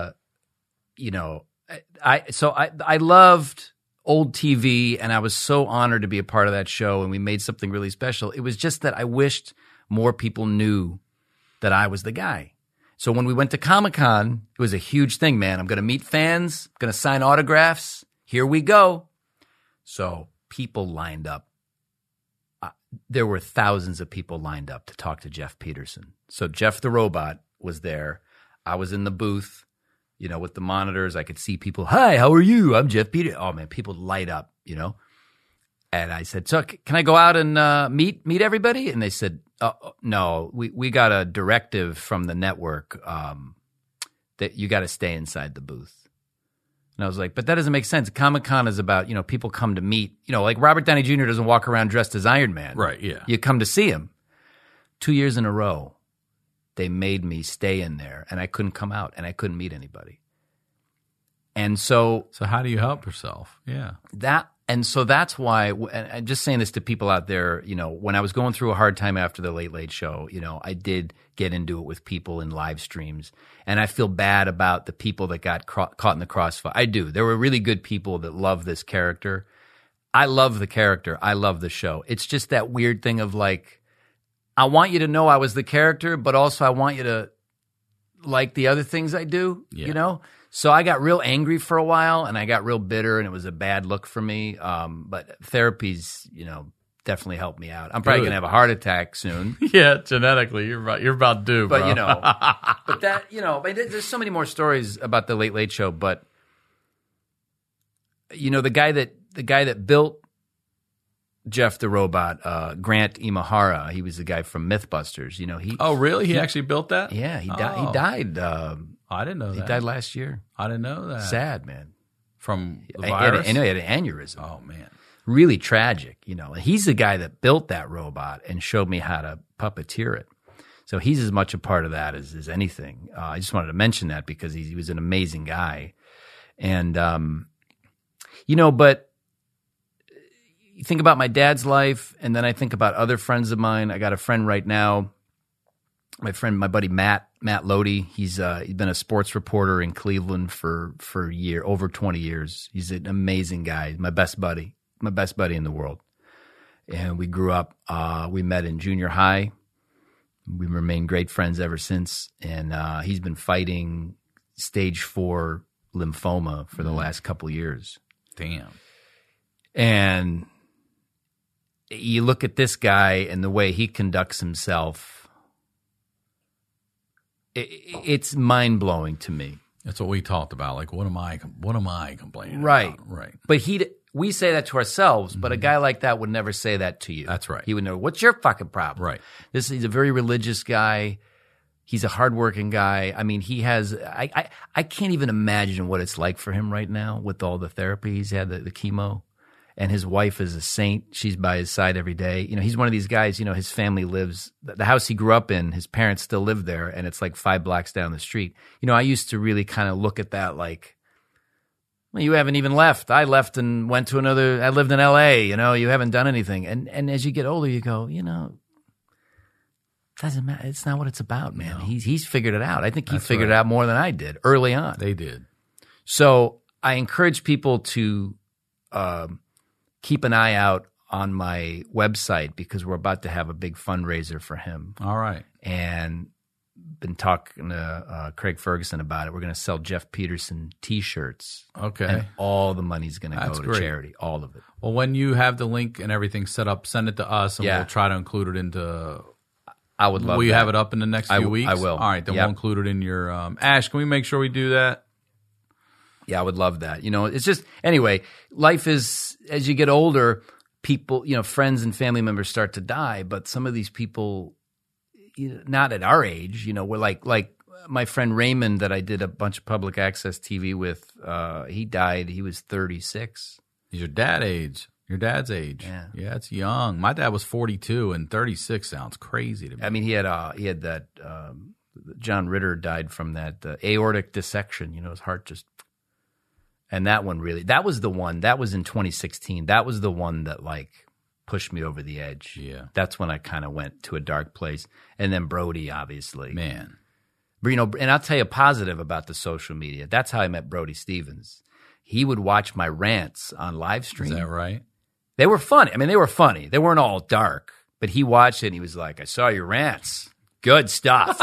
I loved old TV, and I was so honored to be a part of that show, and we made something really special. It was just that I wished more people knew that I was the guy. So when we went to Comic-Con, it was a huge thing, man. I'm going to meet fans, going to sign autographs. Here we go. So people lined up. There were thousands of people lined up to talk to Jeff Peterson. So Jeff the Robot was there. I was in the booth, with the monitors. I could see people, hi, how are you? I'm Jeff Peterson. Oh, man, people light up, And I said, so can I go out and meet everybody? And they said, no, we got a directive from the network that you got to stay inside the booth. And I was like, but that doesn't make sense. Comic-Con is about, people come to meet, like Robert Downey Jr. doesn't walk around dressed as Iron Man. Right, yeah. You come to see him. 2 years in a row, they made me stay in there, and I couldn't come out, and I couldn't meet anybody. And so how do you help yourself? Yeah. So that's why, and I'm just saying this to people out there, when I was going through a hard time after the Late Late Show, I did get into it with people in live streams. And I feel bad about the people that got caught in the crossfire. I do. There were really good people that love this character. I love the character. I love the show. It's just that weird thing of like, I want you to know I was the character, but also I want you to like the other things I do, So I got real angry for a while, and I got real bitter, and it was a bad look for me. But therapy's, definitely helped me out. I'm probably going to have a heart attack soon. Yeah, genetically, you're right. You're about due, but, bro. But that, there's so many more stories about the Late Late Show. But, the guy that built Jeff the Robot, Grant Imahara, he was the guy from MythBusters. Oh, really? He actually built that? Yeah, he died. I didn't know that. He died last year. I didn't know that. Sad, man. From the virus? He had an aneurysm. Oh, man. Really tragic, He's the guy that built that robot and showed me how to puppeteer it. So he's as much a part of that as anything. I just wanted to mention that because he was an amazing guy. And, but you think about my dad's life, and then I think about other friends of mine. I got a friend right now, my buddy Matt Lodi. He's been a sports reporter in Cleveland for over 20 years. He's an amazing guy. My best buddy in the world. And we grew up, we met in junior high. We remained great friends ever since. And he's been fighting stage 4 lymphoma for the last couple of years. Damn. And you look at this guy and the way he conducts himself, it's mind-blowing to me. That's what we talked about. Like, what am I complaining about? Right. But we say that to ourselves, but a guy like that would never say that to you. That's right. He would know, what's your fucking problem? Right. He's a very religious guy. He's a hardworking guy. I mean, he has I can't even imagine what it's like for him right now with all the therapy he's had, the chemo. And his wife is a saint. She's by his side every day. He's one of these guys, his family lives, the house he grew up in, his parents still live there, and it's like 5 blocks down the street. I used to really kind of look at that like, well, you haven't even left. I left and went to I lived in L.A., you haven't done anything. And as you get older, you go, doesn't matter. It's not what it's about, man. No. He's figured it out. I think he figured it out more than I did early on. They did. So I encourage people to keep an eye out on my website because we're about to have a big fundraiser for him. All right. And been talking to Craig Ferguson about it. We're going to sell Jeff Peterson T-shirts. Okay. And all the money's going to go to charity, all of it. Well, when you have the link and everything set up, send it to us, and we'll try to include it into. I would love. Will you that. have it up in the next few weeks? I will. All right, then we'll include it in your. Ash, can we make sure we do that? Yeah, I would love that. It's just, anyway, life is, as you get older, people, friends and family members start to die, but some of these people, not at our age, we're like my friend Raymond that I did a bunch of public access TV with, he died, he was 36. He's your dad's age. Yeah, it's young. My dad was 42, and 36 sounds crazy to me. I mean, he had that, John Ritter died from that aortic dissection, his heart just, and that one really, that was the one, that was in 2016. That was the one that pushed me over the edge. Yeah. That's when I kind of went to a dark place. And then Brody, obviously. Man. But, and I'll tell you a positive about the social media. That's how I met Brody Stevens. He would watch my rants on live stream. Is that right? They were funny. I mean, they were funny. They weren't all dark. But he watched it and he was like, I saw your rants. Good stuff.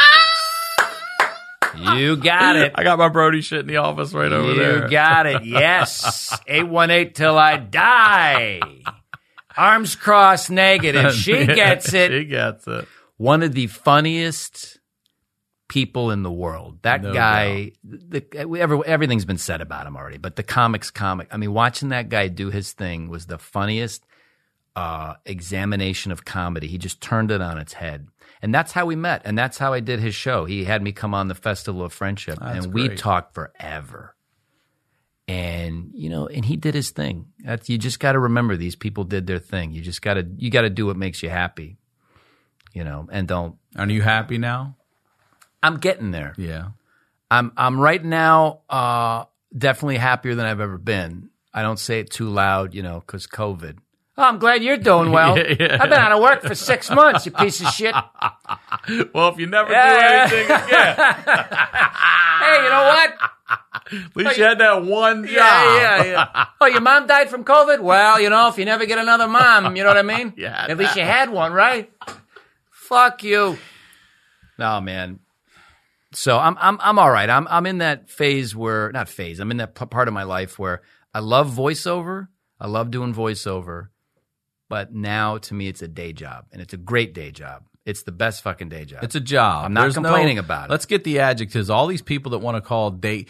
You got it. I got my Brody shit in the office right over there. You got it. Yes. 818 till I die. Arms crossed negative. She gets it. She gets it. One of the funniest people in the world. That guy, everything's been said about him already, but the comic. I mean, watching that guy do his thing was the funniest examination of comedy. He just turned it on its head. And that's how we met. And that's how I did his show. He had me come on the Festival of Friendship. That's and great. we talked forever. And, and he did his thing. You just got to remember these people did their thing. You got to do what makes you happy, and don't. Are you happy now? I'm getting there. Yeah. I'm right now definitely happier than I've ever been. I don't say it too loud, because COVID. Oh, I'm glad you're doing well. Yeah. I've been out of work for 6 months, you piece of shit. Well, if you never do anything again. Hey, you know what? At least you had that one job. Yeah. Oh, your mom died from COVID? Well, if you never get another mom, you know what I mean? Yeah. At least you had one, right? Fuck you. No, man. So I'm all right. I'm in that phase I'm in that part of my life where I love voiceover. I love doing voiceover. But now, to me, it's a day job, and it's a great day job. It's the best fucking day job. It's a job. I'm not complaining about it. Let's get the adjectives. All these people that want to call day,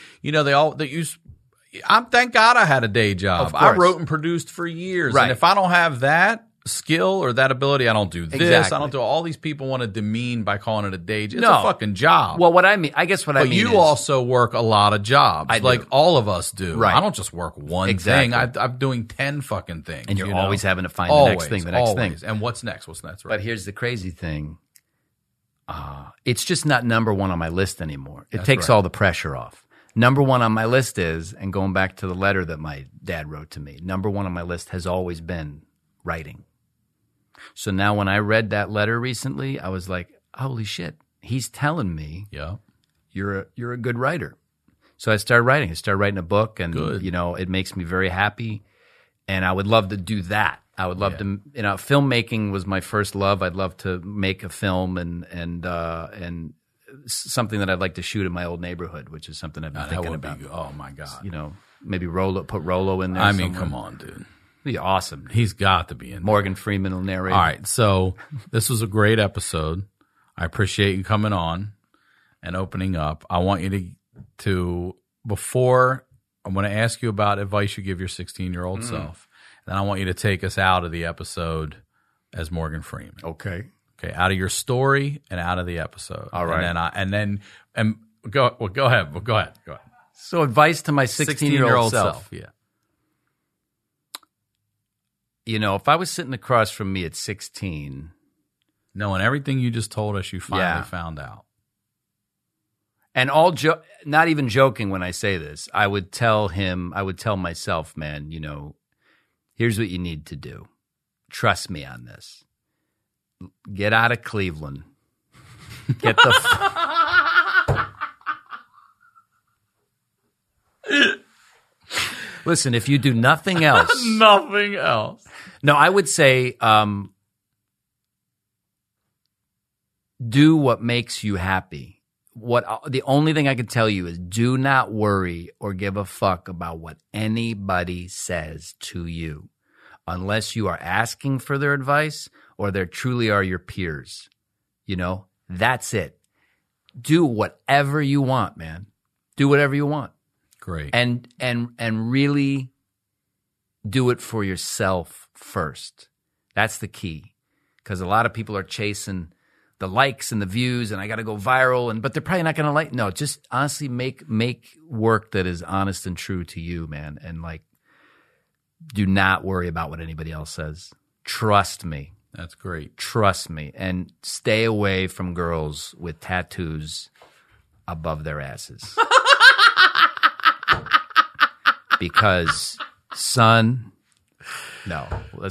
thank God I had a day job. Of course. I wrote and produced for years. Right. And if I don't have that skill or that ability, I don't do this. Exactly. I don't do all these people want to demean by calling it a day job. It's No. a fucking job. Well, I mean But you is, also work a lot of jobs, I do. like all of us do. Right. I don't just work one Exactly. thing. I'm doing 10 fucking things. and you're you know? always having to find Always, the next thing. And what's next? Right? But here's the crazy thing. It's just not number one on my list anymore. It takes right. all the pressure off. Number one on my list is, and going back to the letter that my dad wrote to me, number one on my list has always been writing. So now when I read that letter recently, I was like, holy shit, he's telling me yeah. you're a good writer. So I started writing. I started writing a book, and Good. it makes me very happy. And I would love to do that. I would love to. Filmmaking was my first love. I'd love to make a film and something that I'd like to shoot in my old neighborhood, which is something I've been thinking That would about. be good. Oh my God. Maybe put Rolo in there. I mean, somewhere. come on, dude. It'd be awesome. He's got to be in there. Morgan Freeman will narrate. All right. So this was a great episode. I appreciate you coming on and opening up. I want you to before I'm going to ask you about advice you give your 16-year-old self. Then I want you to take us out of the episode as Morgan Freeman. Okay. Okay, out of your story and out of the episode. All right. Go ahead. Go ahead. So advice to my 16-year-old self. Yeah. If I was sitting across from me at 16, Knowing everything you just told us, you finally found out. and not even joking when I say this, I would tell myself, man, here's what you need to do. Trust me on this. Get out of Cleveland. Get the Listen, if you do nothing else. Nothing else. No, I would say do what makes you happy. The only thing I can tell you is do not worry or give a fuck about what anybody says to you unless you are asking for their advice or they truly are your peers. That's it. Do whatever you want, man. Do whatever you want. Great. And really do it for yourself first. That's the key. Because a lot of people are chasing the likes and the views, and I got to go viral, but they're probably not going to like. No, just honestly make work that is honest and true to you, man. And like, do not worry about what anybody else says. Trust me. That's great. Trust me. And stay away from girls with tattoos above their asses. Because, son, no.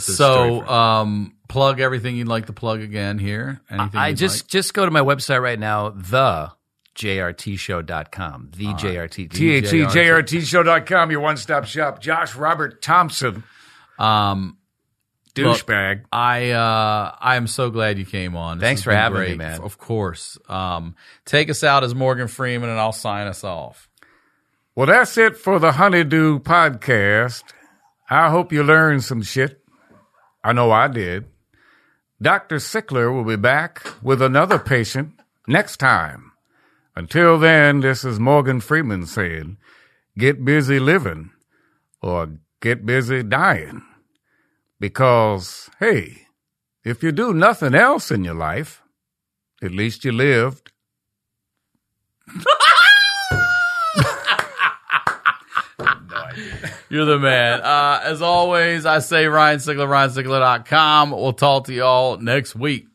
Plug everything you'd like to plug again here. Anything just go to my website right now, thejrtshow.com. THEJRTshow.com, your one-stop shop. Josh Robert Thompson. Douchebag. Look, I am so glad you came on. Thanks for having me, man. Of course. Take us out as Morgan Freeman, and I'll sign us off. Well, that's it for the Honeydew Podcast. I hope you learned some shit. I know I did. Dr. Sickler will be back with another patient next time. Until then, this is Morgan Freeman saying, get busy living or get busy dying. Because, hey, if you do nothing else in your life, at least you lived. You're the man. As always, I say Ryan Sickler, RyanSickler.com. We'll talk to y'all next week.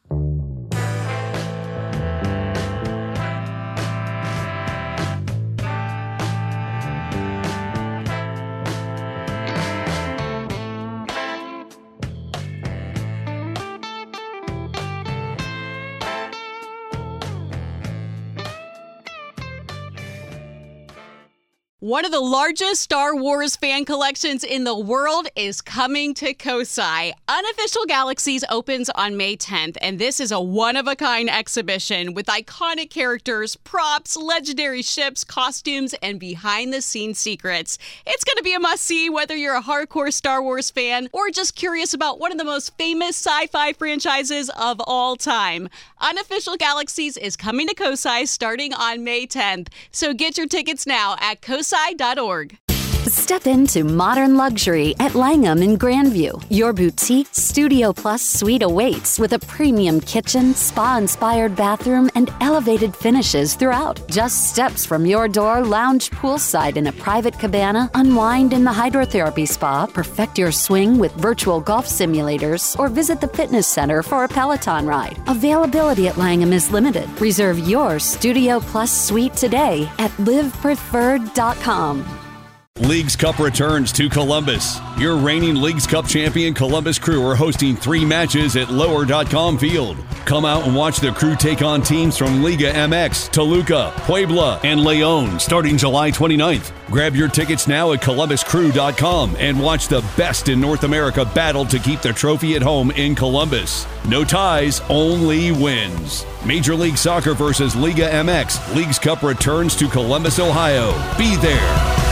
One of the largest Star Wars fan collections in the world is coming to Kosai. Unofficial Galaxies opens on May 10th, and this is a one-of-a-kind exhibition with iconic characters, props, legendary ships, costumes, and behind-the-scenes secrets. It's going to be a must-see whether you're a hardcore Star Wars fan or just curious about one of the most famous sci-fi franchises of all time. Unofficial Galaxies is coming to Kosai starting on May 10th, so get your tickets now at kosai.org. Step into modern luxury at Langham in Grandview. Your boutique Studio Plus suite awaits with a premium kitchen, spa-inspired bathroom, and elevated finishes throughout. Just steps from your door, lounge poolside in a private cabana, unwind in the hydrotherapy spa, perfect your swing with virtual golf simulators, or visit the fitness center for a Peloton ride. Availability at Langham is limited. Reserve your Studio Plus suite today at livepreferred.com. Leagues Cup returns to Columbus. Your reigning Leagues Cup champion Columbus Crew are hosting 3 matches at Lower.com Field. Come out and watch the Crew take on teams from Liga MX, Toluca, Puebla, and León starting July 29th. Grab your tickets now at ColumbusCrew.com and watch the best in North America battle to keep the trophy at home in Columbus. No ties, only wins. Major League Soccer versus Liga MX. Leagues Cup returns to Columbus, Ohio. Be there.